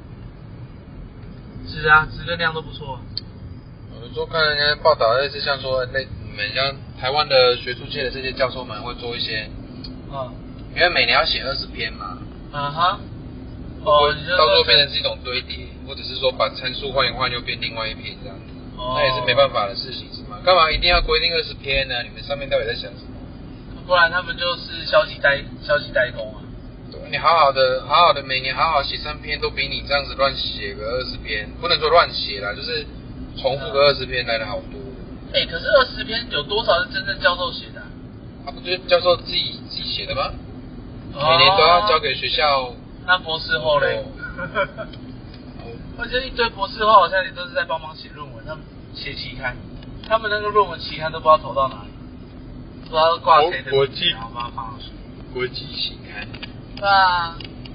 质啊，质跟量都不错。 我说看人家报道，类似像说，类你们像台湾的学术界的这些教授们会做一些， 嗯， 因为每年要写二十篇嘛， 嗯哼， 哦，到时候变成是一种堆叠，或者是说把参数换一换又变另外一篇这样子，哦，那也是没办法的事情是吗？干嘛一定要规定二十篇呢？你们上面到底在想什么？ 不然他们就是消极代消极代工啊。 对，你好好的好好的每年好好写三篇，都比你这样子乱写个二十篇，不能说乱写啦，就是重复个二十篇来的好多。 哎、欸，可是二十篇有多少是真正教授写的、啊？ 啊，不就是教授自己自己写的吗？ 哦、 每年都要交给学校。 那博士后嘞？我觉得一堆博士后好像也都是在帮忙写论文，他们写期刊，他们那个论文期刊都不知道投到哪里，不知道挂谁的名字，然后把它放上去。 国际期刊。 对啊。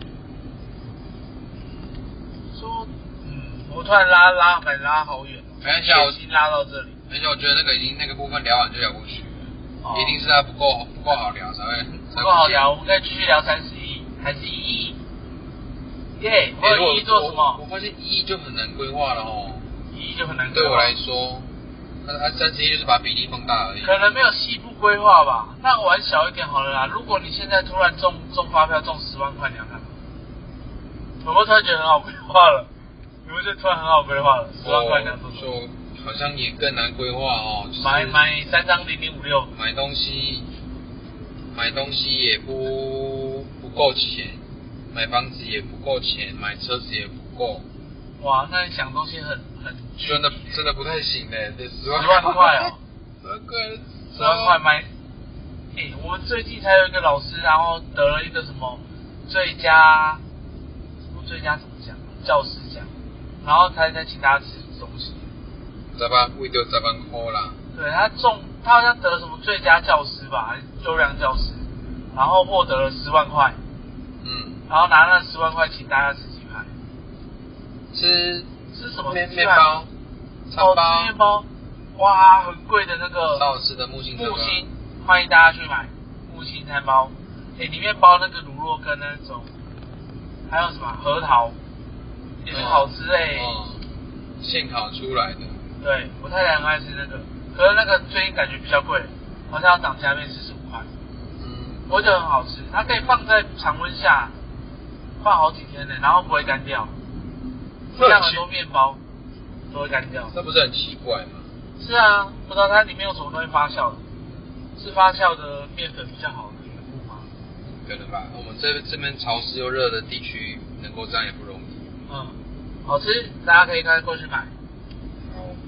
说，嗯，我突然拉拉感拉好远哦， 没关系啊，我已经拉到这里。 而且我觉得那个已经那个部分聊完就聊过去了，哦、一定是他不够不够好聊才会不够好聊，我们可以继续聊三十亿还是一亿？耶，或者一亿做什么？ 我发现一亿就很难规划了哦， 一亿就很难规划。 对我来说，那它三十亿就是把比例放大而已。 可能没有细部规划吧，那玩小一点好了啦。如果你现在突然中中发票中十万块，你要干嘛？有没有突然觉得很好规划了？有没有觉得突然很好规划了？十万块你要做什么？ 好像也更难规划哦，就是、 买买三张零零五六， 买东西，买东西也不不够钱，买房子也不够钱，买车子也不够。 哇，那你想东西很很真的真的不太行嘞，这十万十万块哦， 十万块， 十万块买。哎、欸，我们最近才有一个老师，然后得了一个什么最佳什么最佳怎么讲教师奖，然后才才请大家吃东西。 十万为着十万块啦。 对，他中，他好像得了什么最佳教师吧，还是优良教师，然后获得了十万块。 嗯。 然后拿那十万块请大家吃鸡排。 吃吃什么？ 面面包。 哦，吃面包。哇，很贵的那个。 超好吃的木星餐包。 木星，欢迎大家去买木星餐包。哎，里面包那个乳酪跟那种，还有什么核桃，也是好吃哎、欸。 哦。现烤出来的。 对，我太太很爱吃那个，可是那个最近感觉比较贵，好像要涨价变四十五块。 嗯， 我觉得很好吃，它可以放在常温下放好几天呢，然后不会干掉。像很多面包都会干掉。 那不是很奇怪吗？ 是啊，不知道它里面有什么东西发酵的，是发酵的面粉比较好的缘故吗？ 可能吧，我们这这边潮湿又热的地区，能够这样也不容易。 嗯，好吃，大家可以快过去买。 好。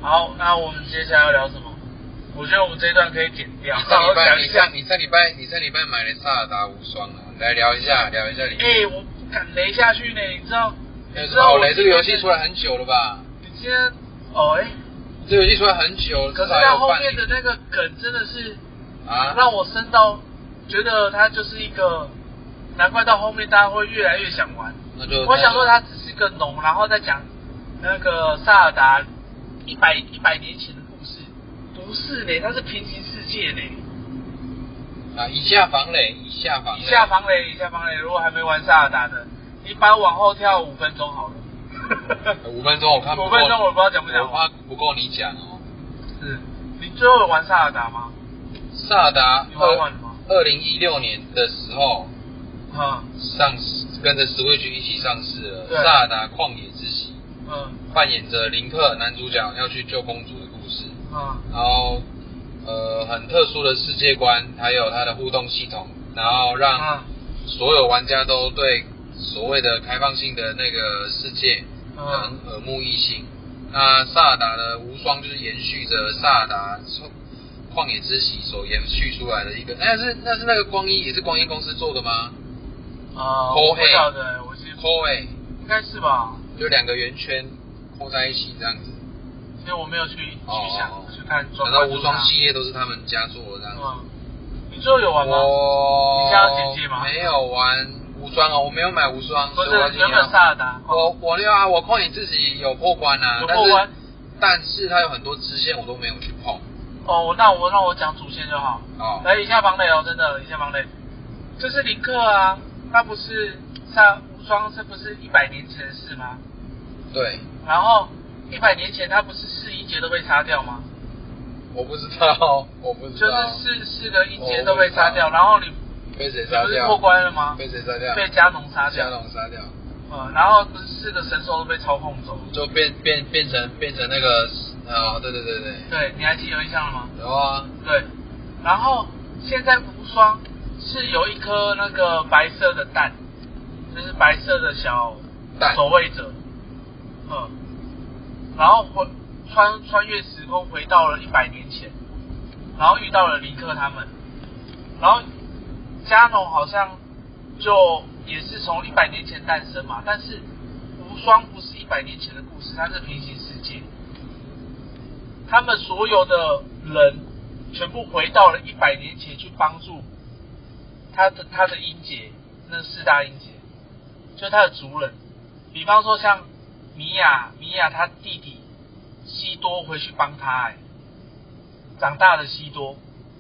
好，那我们接下来要聊什么？我觉得我们这一段可以剪掉。 你上礼拜你上你上礼拜你上礼拜买了萨尔达无双啊，来聊一下聊一下你。 哎、欸，我不敢雷下去呢，你知道？ 有什么好雷？这个游戏出来很久了吧？ 你今天哦哎，欸、 这个游戏出来很久了， 可是它后面的那个梗真的是啊， 让我深到觉得它就是一个，难怪到后面大家会越来越想玩。 那就我想说它只是个农，然后再讲那个萨尔达一百一百年前的故事，不是嘞，它是平行世界嘞。 啊，以下防雷，以下防雷， 以下防雷，以下防雷。如果还没玩萨尔达的，你把往后跳五分钟好了。 五分钟我看不够， 五分钟我不知道讲不讲， 我怕不够你讲哦。 是，你最后有玩萨尔达吗？ 萨尔达你玩完了吗？ 二零一六年的时候， 嗯， 上市跟着 Switch 一起上市了，《萨尔达旷野之息》。 嗯， 扮演着林克男主角要去救公主的故事。 嗯， 然后呃很特殊的世界观，还有它的互动系统，然后让所有玩家都对所谓的开放性的那个世界很耳目一新。那萨尔达的无双就是延续着萨尔达旷野之息所延续出来的一个，那是那是那个光一也是光一公司做的吗？ 啊、呃，我不晓得，我是 Koei 应该是吧？ 就两个圆圈扣在一起这样子。 因为我没有去去想、 哦、 去看。 难道无双系列都是他们家做的这样子？ 嗯，你最后有玩吗？ 我你想要简介吗？ 没有玩无双哦，我没有买无双。 不是原本萨尔达。 我我有啊，我旷野之息有破关啊， 有破关， 但是但是它有很多支线我都没有去碰。 哦，那我让我讲主线就好。 哦， 来以下防雷哦，真的以下防雷。就是林克啊，他不是萨无双，这不是一百年前的事吗？ 对。 然后一百年前他不是四音节都被杀掉吗？ 我不知道，我不知道。 就是四四个音节都被杀掉，然后你被谁杀掉？ 你不是破关了吗？ 被谁杀掉？ 被加农杀掉。 加农杀掉。 嗯，然后不是四个神兽都被操控走， 就变变变成变成那个啊、哦，对对对对。 对，你还记得有印象了吗？ 有啊。 对，然后现在无双是有一颗那个白色的蛋，就是白色的小守卫者，嗯，然后回穿穿越时空回到了一百年前，然后遇到了林克他们，然后加农好像就也是从一百年前诞生嘛，但是无双不是一百年前的故事，它是平行世界，他们所有的人全部回到了一百年前去帮助他的他的音节，那四大音节，就是他的族人，比方说像米娅，米娅他弟弟西多回去帮他，哎，长大的西多，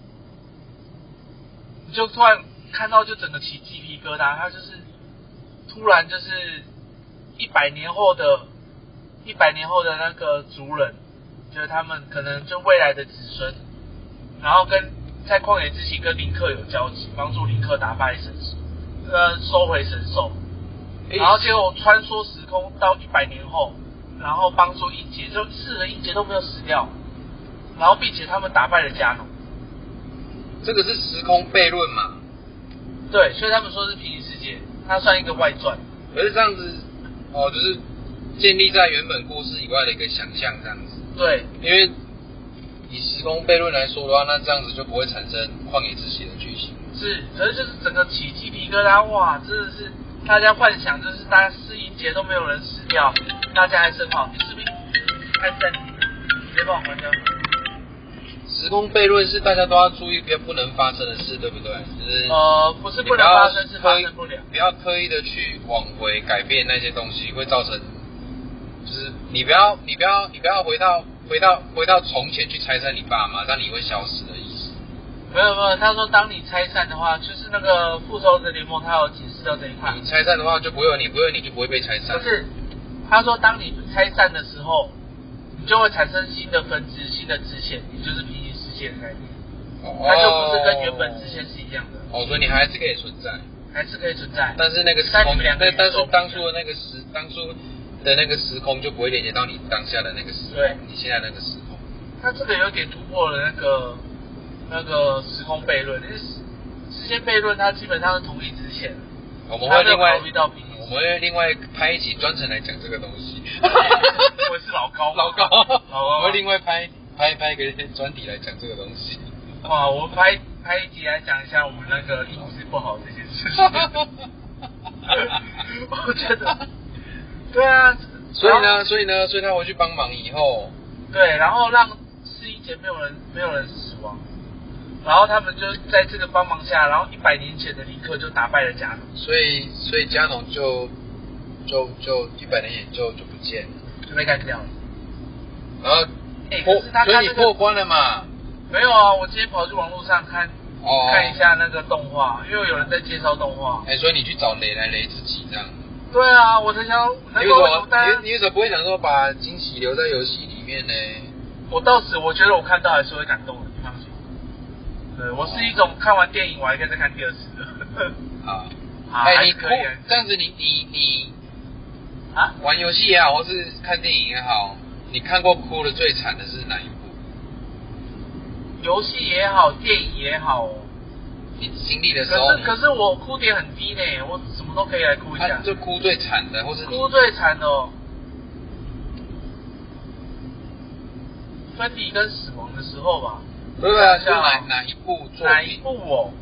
你就突然看到就整个起鸡皮疙瘩，他就是突然就是一百年后的一百年后的那个族人，就是他们可能就未来的子孙，然后跟在旷野之息跟林克有交集，帮助林克打败神呃收回神兽，然后结果穿梭时空到一百年后，然后帮助音节，就四个音节都没有死掉，然后并且他们打败了加农。 这个是时空悖论嘛？ 对，所以他们说是平行世界，它算一个外传。 可是这样子，哦，就是建立在原本故事以外的一个想象这样子。 对， 因为以时空悖论来说的话，那这样子就不会产生旷野之息的剧情。 是，可是就是整个起鸡皮疙瘩，哇，真的是大家幻想，就是大家四音节都没有人死掉，大家还生好，你是不是按暂停？直接帮我关掉。 时空悖论是大家都要注意，不要不能发生的事，对不对？就是呃，不是不能发生，是发生不了。 不要刻意的去往回改变那些东西，会造成，就是你不要你不要你不要回到回到回到从前去拆散你爸妈，让你会消失的意思。 没有没有，他说当你拆散的话，就是那个复仇者联盟他有解释到这一块。 你拆散的话就不会有你，不会有你就不会被拆散。 不是，他说当你拆散的时候，你就会产生新的分支、新的支线，也就是平行世界的概念。哦。它就不是跟原本支线是一样的。 哦，所以你还是可以存在。 还是可以存在。 但是那个时空，但但是当初的那个时，当初的那个时空就不会连接到你当下的那个时空， 对， 你现在那个时空。 它这个有点突破了那个那个时空悖论，因为时间悖论它基本上是同一支线， 我们会另外考虑到平行世们会另外拍一集专程来讲这个东西。 我是老高， 老高， 老高， 我会另外拍拍拍一个专题来讲这个东西。 哇，我们拍拍一集来讲一下我们那个音质不好这件事情。我觉得，对啊， 所以呢，所以呢，所以他回去帮忙以后， 对，然后让试衣间没有人没有人死亡，然后他们就在这个帮忙下，然后一百年前的林克就打败了加农， 所以所以加农就就就一百年前就就不见了， 就被干掉了。 然后哎， 破， 可是他所以你看那个破关了嘛？ 没有啊，我今天跑去网络上看。 哦， 看一下那个动画，因为有人在介绍动画。 哎、欸，所以你去找雷来雷自己这样。 对啊，我才想， 你为什么你你为什么不会想说把惊喜留在游戏里面呢？ 我到时我觉得我看到还是会感动的，你放心。对，我是一种看完电影我还可以再看第二次的。 好， 哎、 欸，你哭可以这样子你，你你你啊， 玩游戏也好，或是看电影也好，你看过哭的最惨的是哪一部？ 游戏也好，电影也好， 你经历的时候， 可是可是我哭点很低呢，我什么都可以来哭一下。 啊、就哭最惨的，或是哭最惨的哦，芬迪跟死亡的时候吧。 对啊，就哪哪一部作品？ 哪一部哦？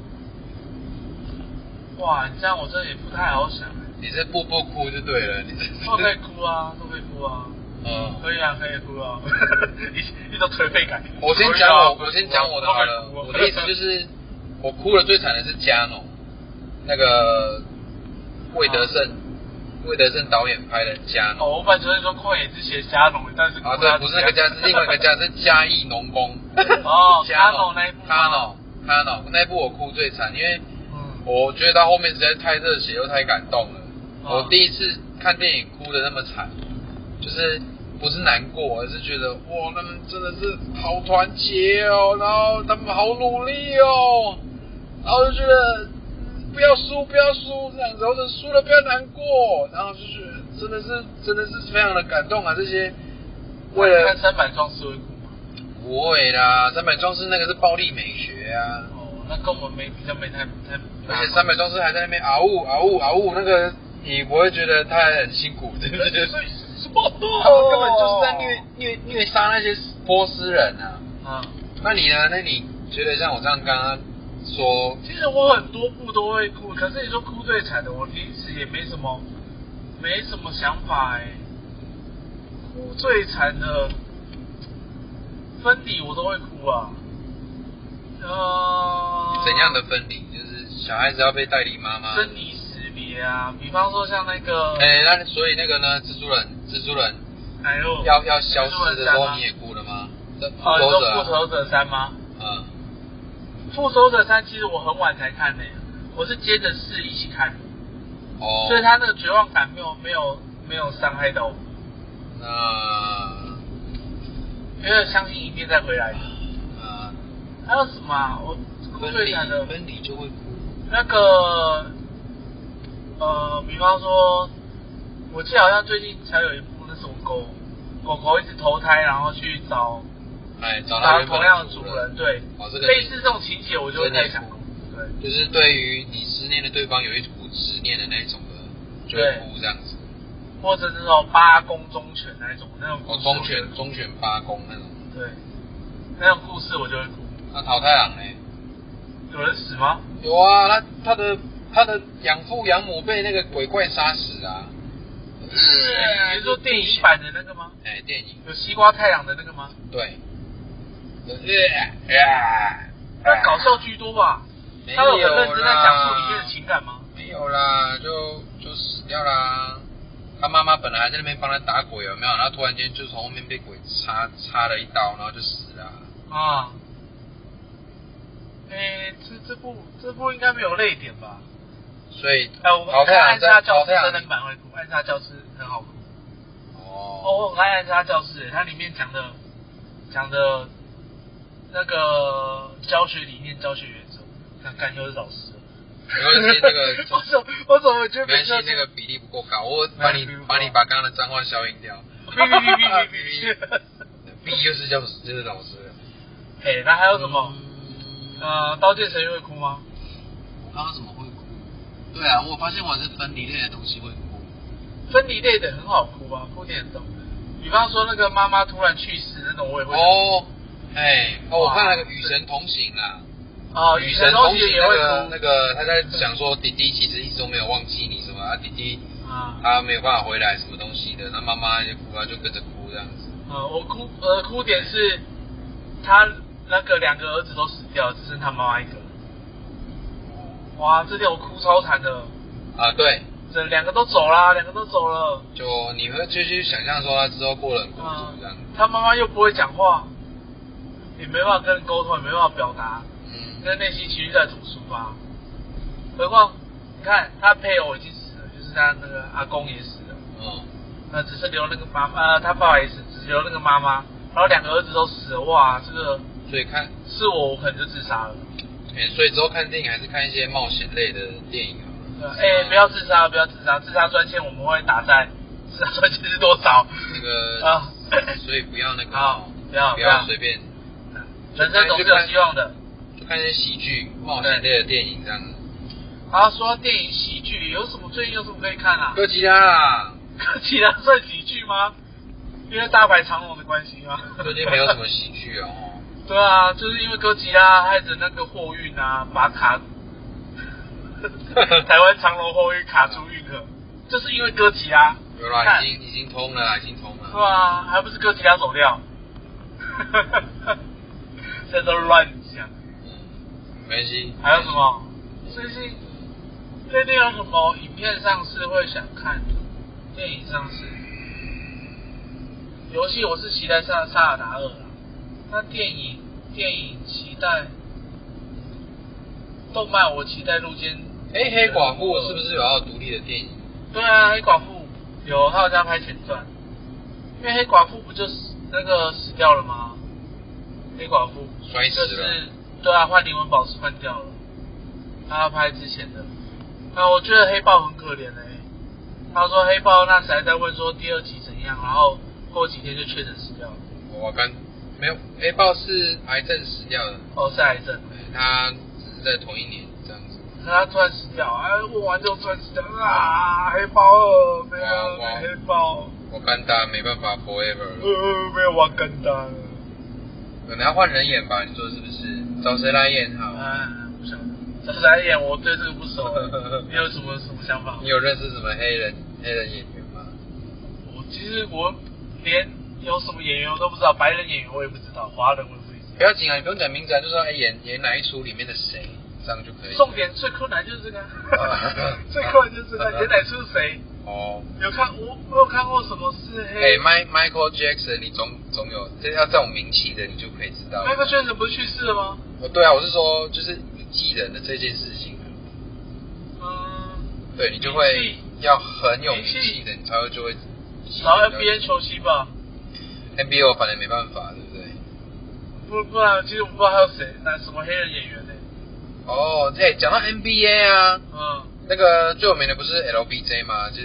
哇，你这样我真的也不太好想。 你是步步哭就对了，你都可以哭啊，都可以哭啊。 嗯， 可以啊，可以哭啊，一一种颓废感。 我先讲我，我先讲我的好了。 啊、 我的意思就是，我哭的最惨的是加农，那个魏德胜，啊、魏德胜导演拍的加农。 哦，我本来说旷野之息加农，但是啊，对，不是那个加，是另外一个加，是嘉义农工。 哦，加农那一部。 加农，加农那一部我哭最惨，因为我觉得到后面实在太热血又太感动了。嗯、我第一次看电影哭的那么惨。就是不是难过，而是觉得哇，他们真的是好团结哦，然后他们好努力哦，然后就觉得、嗯、不要输，不要输这样子，或者输了不要难过，然后就觉得真的是真的是非常的感动啊！这些为了看三百壮士会哭吗？ 不会啦，三百壮士那个是暴力美学啊。 哦，那跟我们没比较没太太。 而且三百壮士还在那边嗷呜嗷呜嗷呜，那个你不会觉得他很辛苦，对不对？他们根本就是在虐虐虐杀那些波斯人啊！啊、嗯，那你呢？那你觉得像我这样刚刚说， 其实我很多部都会哭，可是你说哭最惨的，我平时也没什么没什么想法哎。哭最惨的，分离我都会哭啊。呃， 怎样的分离？就是小孩子要被带离妈妈， 生离死别啊。比方说像那个， 哎、欸，那所以那个呢，蜘蛛人。蜘蛛人， 哎呦， 要要消失的时候你也哭了吗？ 复仇者、啊，复仇者三吗？ 嗯， 复仇者三其实我很晚才看的，我是接着四一起看的。 哦， 所以他那个绝望感没有没有没有伤害到我。 那， 因为相信一定再回来的。 啊， 还有什么、啊？我哭最惨的分离就会哭。 那个，呃，比方说。我记得好像最近才有一部那种狗狗狗一直投胎，然后去找哎找到同样的主人，对， 哦这个类似这种情节我就会太想哭，对， 就是对于你思念的对方有一股执念的那种的，就会哭这样子， 或者是那种八公忠犬那种那种故事， 哦忠犬忠犬八公那种， 对，那种故事我就会哭。 那桃太郎呢？ 有人死吗？ 有啊，他他的他的养父养母被那个鬼怪杀死啊。 是，你是说电影版的那个吗？ 哎，电影有西瓜太郎的那个吗？ 对。呃， 那搞笑居多吧？ 没他有很认真在讲述里面的情感吗？ 没有啦，就就死掉啦。他妈妈本来还在那边帮他打鬼，有没有？然后突然间就从后面被鬼插插了一刀，然后就死了。 啊。哎，这这部这部应该没有泪点吧？ 所以， 哎，我看暗杀教室真人版会哭，暗杀教室很好哭。 哦。 哦，我很爱暗杀教室，它里面讲的讲的那个教学理念、教学原则，看干又是老师。 没关系，那个我怎我怎么觉得没关系，那个比例不够高，我帮你帮你把刚刚的脏话消音掉。 哔哔哔哔哔哔。 哔又是教就是老师。 哎，那还有什么？呃，刀剑神域会哭吗？ 我刚刚怎么会哭？对啊，我发现我是分离类的东西会哭。 分离类的很好哭啊，哭点很重。比方说那个妈妈突然去世那种，我也会。 哦，哎，哦，我看那个《与神同行》啦。 哦， 与神同行也会哭。 那个那个他在讲说弟弟其实一直都没有忘记你什么啊，弟弟啊他没有办法回来什么东西的，那妈妈就哭啊，就跟着哭这样子。 呃，我哭呃哭点是他那个两个儿子都死掉，只剩他妈妈一个。哇，这点我哭超惨的。 啊，对。 这两个都走啦，两个都走了。 就你会继续想象说他之后过得很孤独这样、嗯。 他妈妈又不会讲话，也没办法跟人沟通，也没办法表达，嗯，跟内心情绪在吐抒发。何况你看他配偶已经死了，就是他那个阿公也死了，嗯，那只是留那个妈妈，呃，他爸爸也死，只留那个妈妈，然后两个儿子都死了，哇，这个， 所以看是我，我可能就自杀了。 哎、欸，所以之后看电影还是看一些冒险类的电影啊。 哎、欸，不要自杀，不要自杀，自杀专线我们会打在自杀专线是多少？ 那个啊，所以不要那个， 好，不要不要随便。 人生总是有希望的。 就看一些喜剧、冒险类的电影这样子。 好，说到电影喜剧，有什么最近有什么可以看啊？ 哥吉拉啦。 哥吉拉算喜剧吗？因为大排长龙的关系吗？ 最近没有什么喜剧哦。 对啊，就是因为哥吉拉害着那个货运啊，把卡。台湾长荣货运卡出运河，就是因为哥吉拉。 有啦，已经已经通了啦，已经通了。 对啊，还不是哥吉拉走掉。现在都乱讲。 嗯，没关系。 还有什么？最近最近有什么影片上市会想看的？电影上市？游戏我是期待萨萨尔达二啦。那电影电影期待。动漫我期待入间。 哎、欸，黑寡妇是不是有要独立的电影？ 对啊，黑寡妇有，他有在拍前传。因为黑寡妇不就是那个死掉了吗？黑寡妇摔死了。 就是对啊，换灵魂宝石换掉了。他要拍之前的。啊，我觉得黑豹很可怜哎、欸。他说黑豹那时还在问说第二集怎样，然后过几天就确诊死掉了。 我刚没有，黑豹是癌症死掉的。 哦，是癌症。 他只是在同一年。 他突然死掉，哎，我玩就突然死掉啊！黑豹二没了，没黑豹。 我干达没办法 forever 了。 呃，没有玩干达了。 可能要换人演吧？你说是不是？找谁来演好？ 啊，不晓得。找谁来演？我对这个不熟。你有什么什么想法？ 你有认识什么黑人黑人演员吗？ 我其实我连有什么演员我都不知道，白人演员我也不知道，华人我也不知道。 不要紧啊，你不用讲名字啊，就说哎演演哪一出里面的谁。这样就可以。 重点最困难就是这个，最困难就是这个，演哪出谁？哦。有看我我有看过什么是黑？ 哎、欸、，Michael Jackson， 你总总有这要这种名气的，你就可以知道。 Michael Jackson 不是去世了吗？ 哦，对啊，我是说就是你记人的这件事情。 嗯。 对，你就会要很有名气的，你才会就会。 找 N B A 球星吧。 N B A 我反正没办法，对不对？ 不不然，其实我不知道还有谁，那什么黑人演员呢？ 哦，对，讲到 N B A 啊，嗯，那个最有名的不是 L B J 吗？就是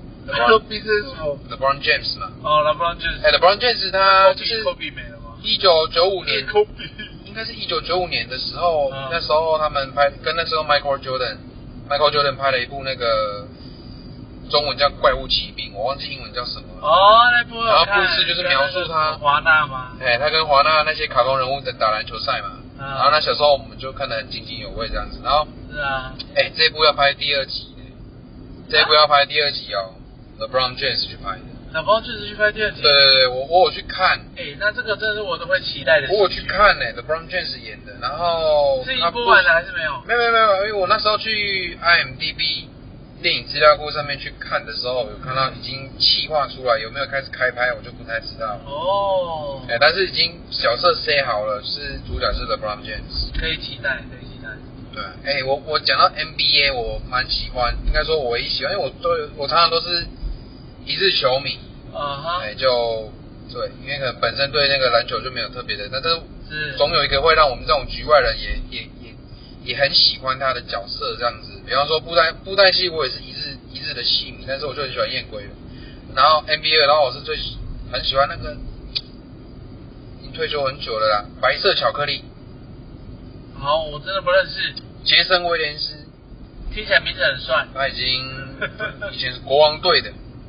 L B J 是什么 ？LeBron James 嘛。 哦 ，LeBron James。 哎 ，LeBron James 他就是 Kobe 没了吗？ 一九九五年 ，Kobe 应该是一九九五年的时候，嗯、那时候他们拍跟那时候 Michael Jordan，Michael Jordan 拍了一部那个中文叫《怪物骑兵》，我忘记英文叫什么了。 哦，那部然后故事就是描述他华纳吗？ 哎，他跟华纳那些卡通人物在打篮球赛嘛。嗯、然后那小时候我们就看得很津津有味这样子，然后是啊， 哎，这一部要拍第二集，这一部要拍第二集哦 ，LeBron James 去拍的。 LeBron James 去拍第二集？ 对对对，我我有去看。 哎，那这个真的是我都会期待的。 我有去看呢 ，LeBron James 演的，然后是一部完了还是没有？ 没有没有没有，因为我那时候去 I M D B 电影资料库上面去看的时候，有看到已经企划出来，有没有开始开拍，我就不太知道。哦。哎，但是已经角色塞好了，是主角是 LeBron James。 可以期待，可以期待。 对，哎，我我讲到 N B A， 我蛮喜欢，应该说我唯一喜欢，因为我都我常常都是一日球迷。啊哈。哎，就对，因为可能本身对那个篮球就没有特别的，但是总有一个会让我们这种局外人也也也也很喜欢他的角色这样子。比方说布袋布袋戏，我也是一日一日的戏迷，但是我就很喜欢燕归。然后 N B A， 然后我是最很喜欢那个已经退休很久了啦，白色巧克力。 好，我真的不认识。 杰森威廉斯， 听起来名字很帅。 他已经以前是国王队的。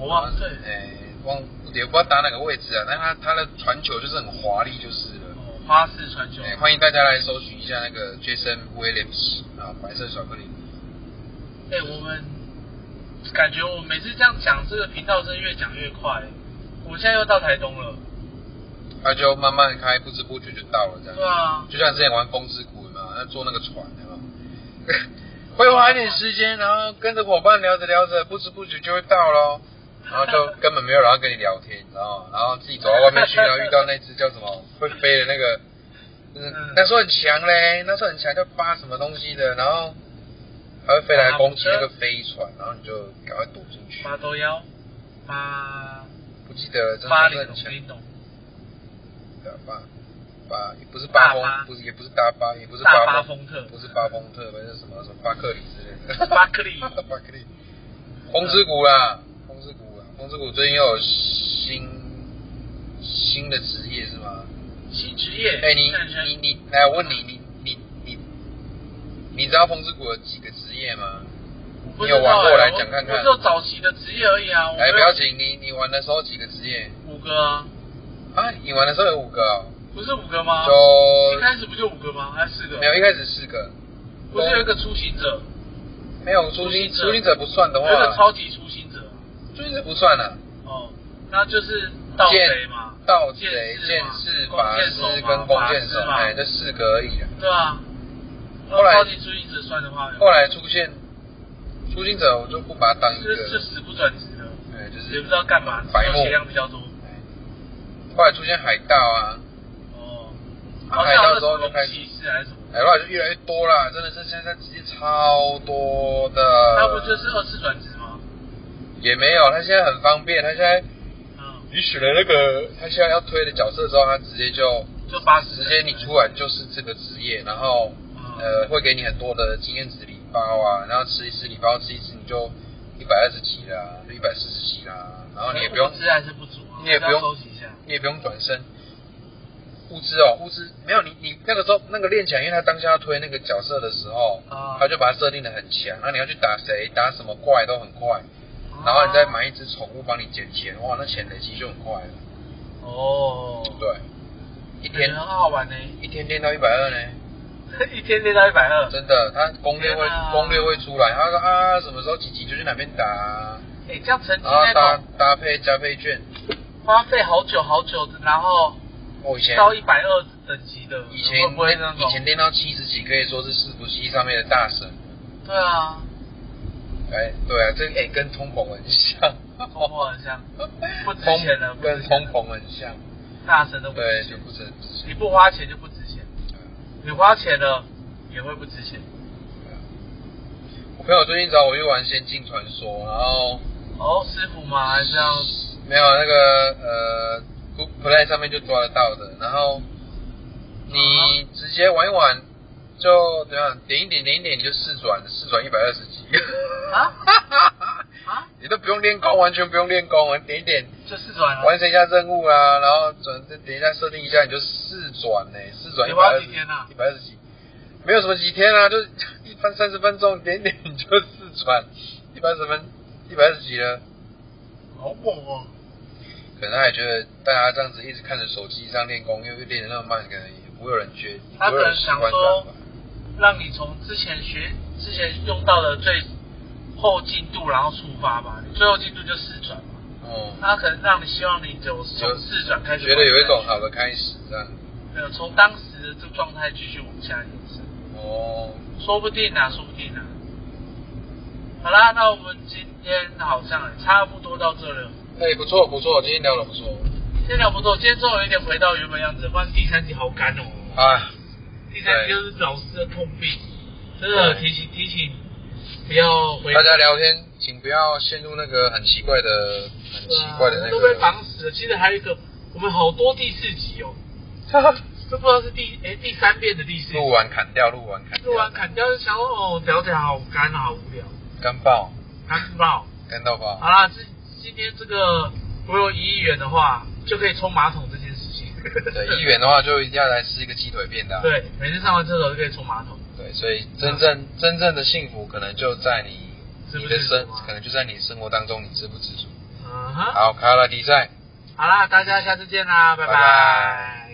国王队， 哎，忘也不知道打哪个位置啊，但他他的传球就是很华丽，就是了。 哦，花式传球。 哎，欢迎大家来搜寻一下那个 Jason Williams 啊，白色巧克力。 哎，我们感觉我每次这样讲，这个频道是越讲越快。我们现在又到台东了。 他就慢慢开，不知不觉就到了这样。 对啊。 就像之前玩风之谷有没有？要坐那个船有没有？会花一点时间，然后跟着伙伴聊着聊着，不知不觉就会到咯。然后就根本没有人要跟你聊天，你知道吗？然后自己走到外面去，然后遇到那只叫什么会飞的那个，就是那时候很强嘞，那时候很强，叫八什么东西的，然后还会飞来攻击那个飞船，然后你就赶快躲进去。 八都幺，八不记得了，真的八很强。对啊，八八也不是八风，不是也不是大巴，也不是大巴风特， 不是巴风特，那是什么什么巴克里之类的。 巴克利， 巴克利，风之谷啦，风之谷啦，风之谷最近又有新新的职业是吗？ 新职业？ 哎、欸，你你你，来我问你，你你你你知道风之谷有几个职业吗？你有玩过来讲看看？ 我只有早期的职业而已啊。 来，不要紧，你你玩的时候几个职业？ 五个啊。 啊，你玩的时候有五个哦？ 不是五个吗？ 就一开始不就五个吗？还是四个？ 没有，一开始四个。 不是有一个出行者？ 没有出行出行者不算的话， 有一个超级出行者。 出行者不算啊。 哦，那就是盗贼嘛， 盗贼、剑士、法师跟弓箭手，哎，这四个而已啊。 对啊。 后来超级出行者算的话， 后来出现出行者，我就不把它当一个。 是死不转职的。 对，就是也不知道干嘛， 白目， 血量比较多。 后来出现海盗啊。 哦。 啊、海盗之后就开始。 还是什么？ 海盗就越来越多啦，真的是现在职业超多的。 他不就是二次转职吗？ 也没有，他现在很方便，他现在，嗯，你选了那个他现在要推的角色之后，他直接就就八十， 直接你突然就是这个职业，然后、嗯、呃会给你很多的经验值礼包啊，然后吃一吃礼包吃一吃你就一百二十级啦，就一百四十级啦，然后你也不用物资还是不足啊， 你也不用收集一下， 你也不用转身。物资哦，物资没有你，你那个时候那个练起来，因为他当下要推那个角色的时候，啊、他就把它设定的很强，那你要去打谁，打什么怪都很快，啊、然后你再买一只宠物帮你捡钱，哇，那钱累积就很快了。 哦， 对，一天很好玩呢， 一天练到一百二呢， 一天练到一百二， 真的，他攻略会攻略会出来，他说啊什么时候几级就去哪边打、啊， 哎、欸，这样成绩那种，然后搭搭配加配券， 花费好久好久的，然后。 我以前到一百二等级的， 以前会不会那种以前练到七十几，可以说是伺服器上面的大神。 对啊， 哎，对啊，这哎、欸、跟通膨很像， 通膨很像，不值钱了， 跟通膨很像， 大神都不值钱， 对，就不值钱。 你不花钱就不值钱，你花钱了也会不值钱。 我朋友最近找我去玩《仙境传说》，然后哦，师傅吗？还是要没有那个呃。Play 上面就抓得到的，然后你直接玩一玩，就怎样点一点点一点你就四转，四转一百二十级。 啊啊！ 你都不用练功，完全不用练功，点一点就四转了。 完成一下任务啊，然后转点一下设定一下，你就四转呢，四转一百二十，一百二十级，没有什么几天啊，就一分三十分钟，点一点你就四转一百二十分，一百二十级了， 好猛哦！ 可能他也觉得大家这样子一直看着手机上练功，因为练得那么慢，可能也不会有人觉得， 他可能想说，让你从之前学之前用到的最后进度，然后出发吧。你最后进度就四转嘛。哦。他可能让你希望你从从四转开始， 觉得有一种好的开始，这样。 没有，从当时的这个状态继续往下延伸。哦。说不定啊，说不定啊。好啦，那我们今天好像也差不多到这了。 哎、欸，不错不错，今天聊得不错。 今天聊不错，今天终于有一点回到原本样子，不然第三集好干哦。 啊， 第三集就是老师的痛病，真的提醒提醒，不要回。 大家聊天，请不要陷入那个很奇怪的、很奇怪的那个。 都被绑死了。其实还有一个，我们好多第四集哦，都不知道是第哎第三遍的第四集。 录完砍掉，录完砍掉。 录完砍掉，就想说哦，聊起来好干，好无聊。 干爆。 干爆。 干到爆。 好啦，这。今天这个我有一亿元的话，就可以冲马桶这件事情。 对，一亿元的话就一定要来吃一个鸡腿便当。 对，每次上完厕所就可以冲马桶。 对，所以真正、嗯、真正的幸福可能就在你知知你的生，可能就在你生活当中，你知不知足？ 啊嗯哼， 好，卡拉迪赛。 好啦，大家下次见啦，拜拜拜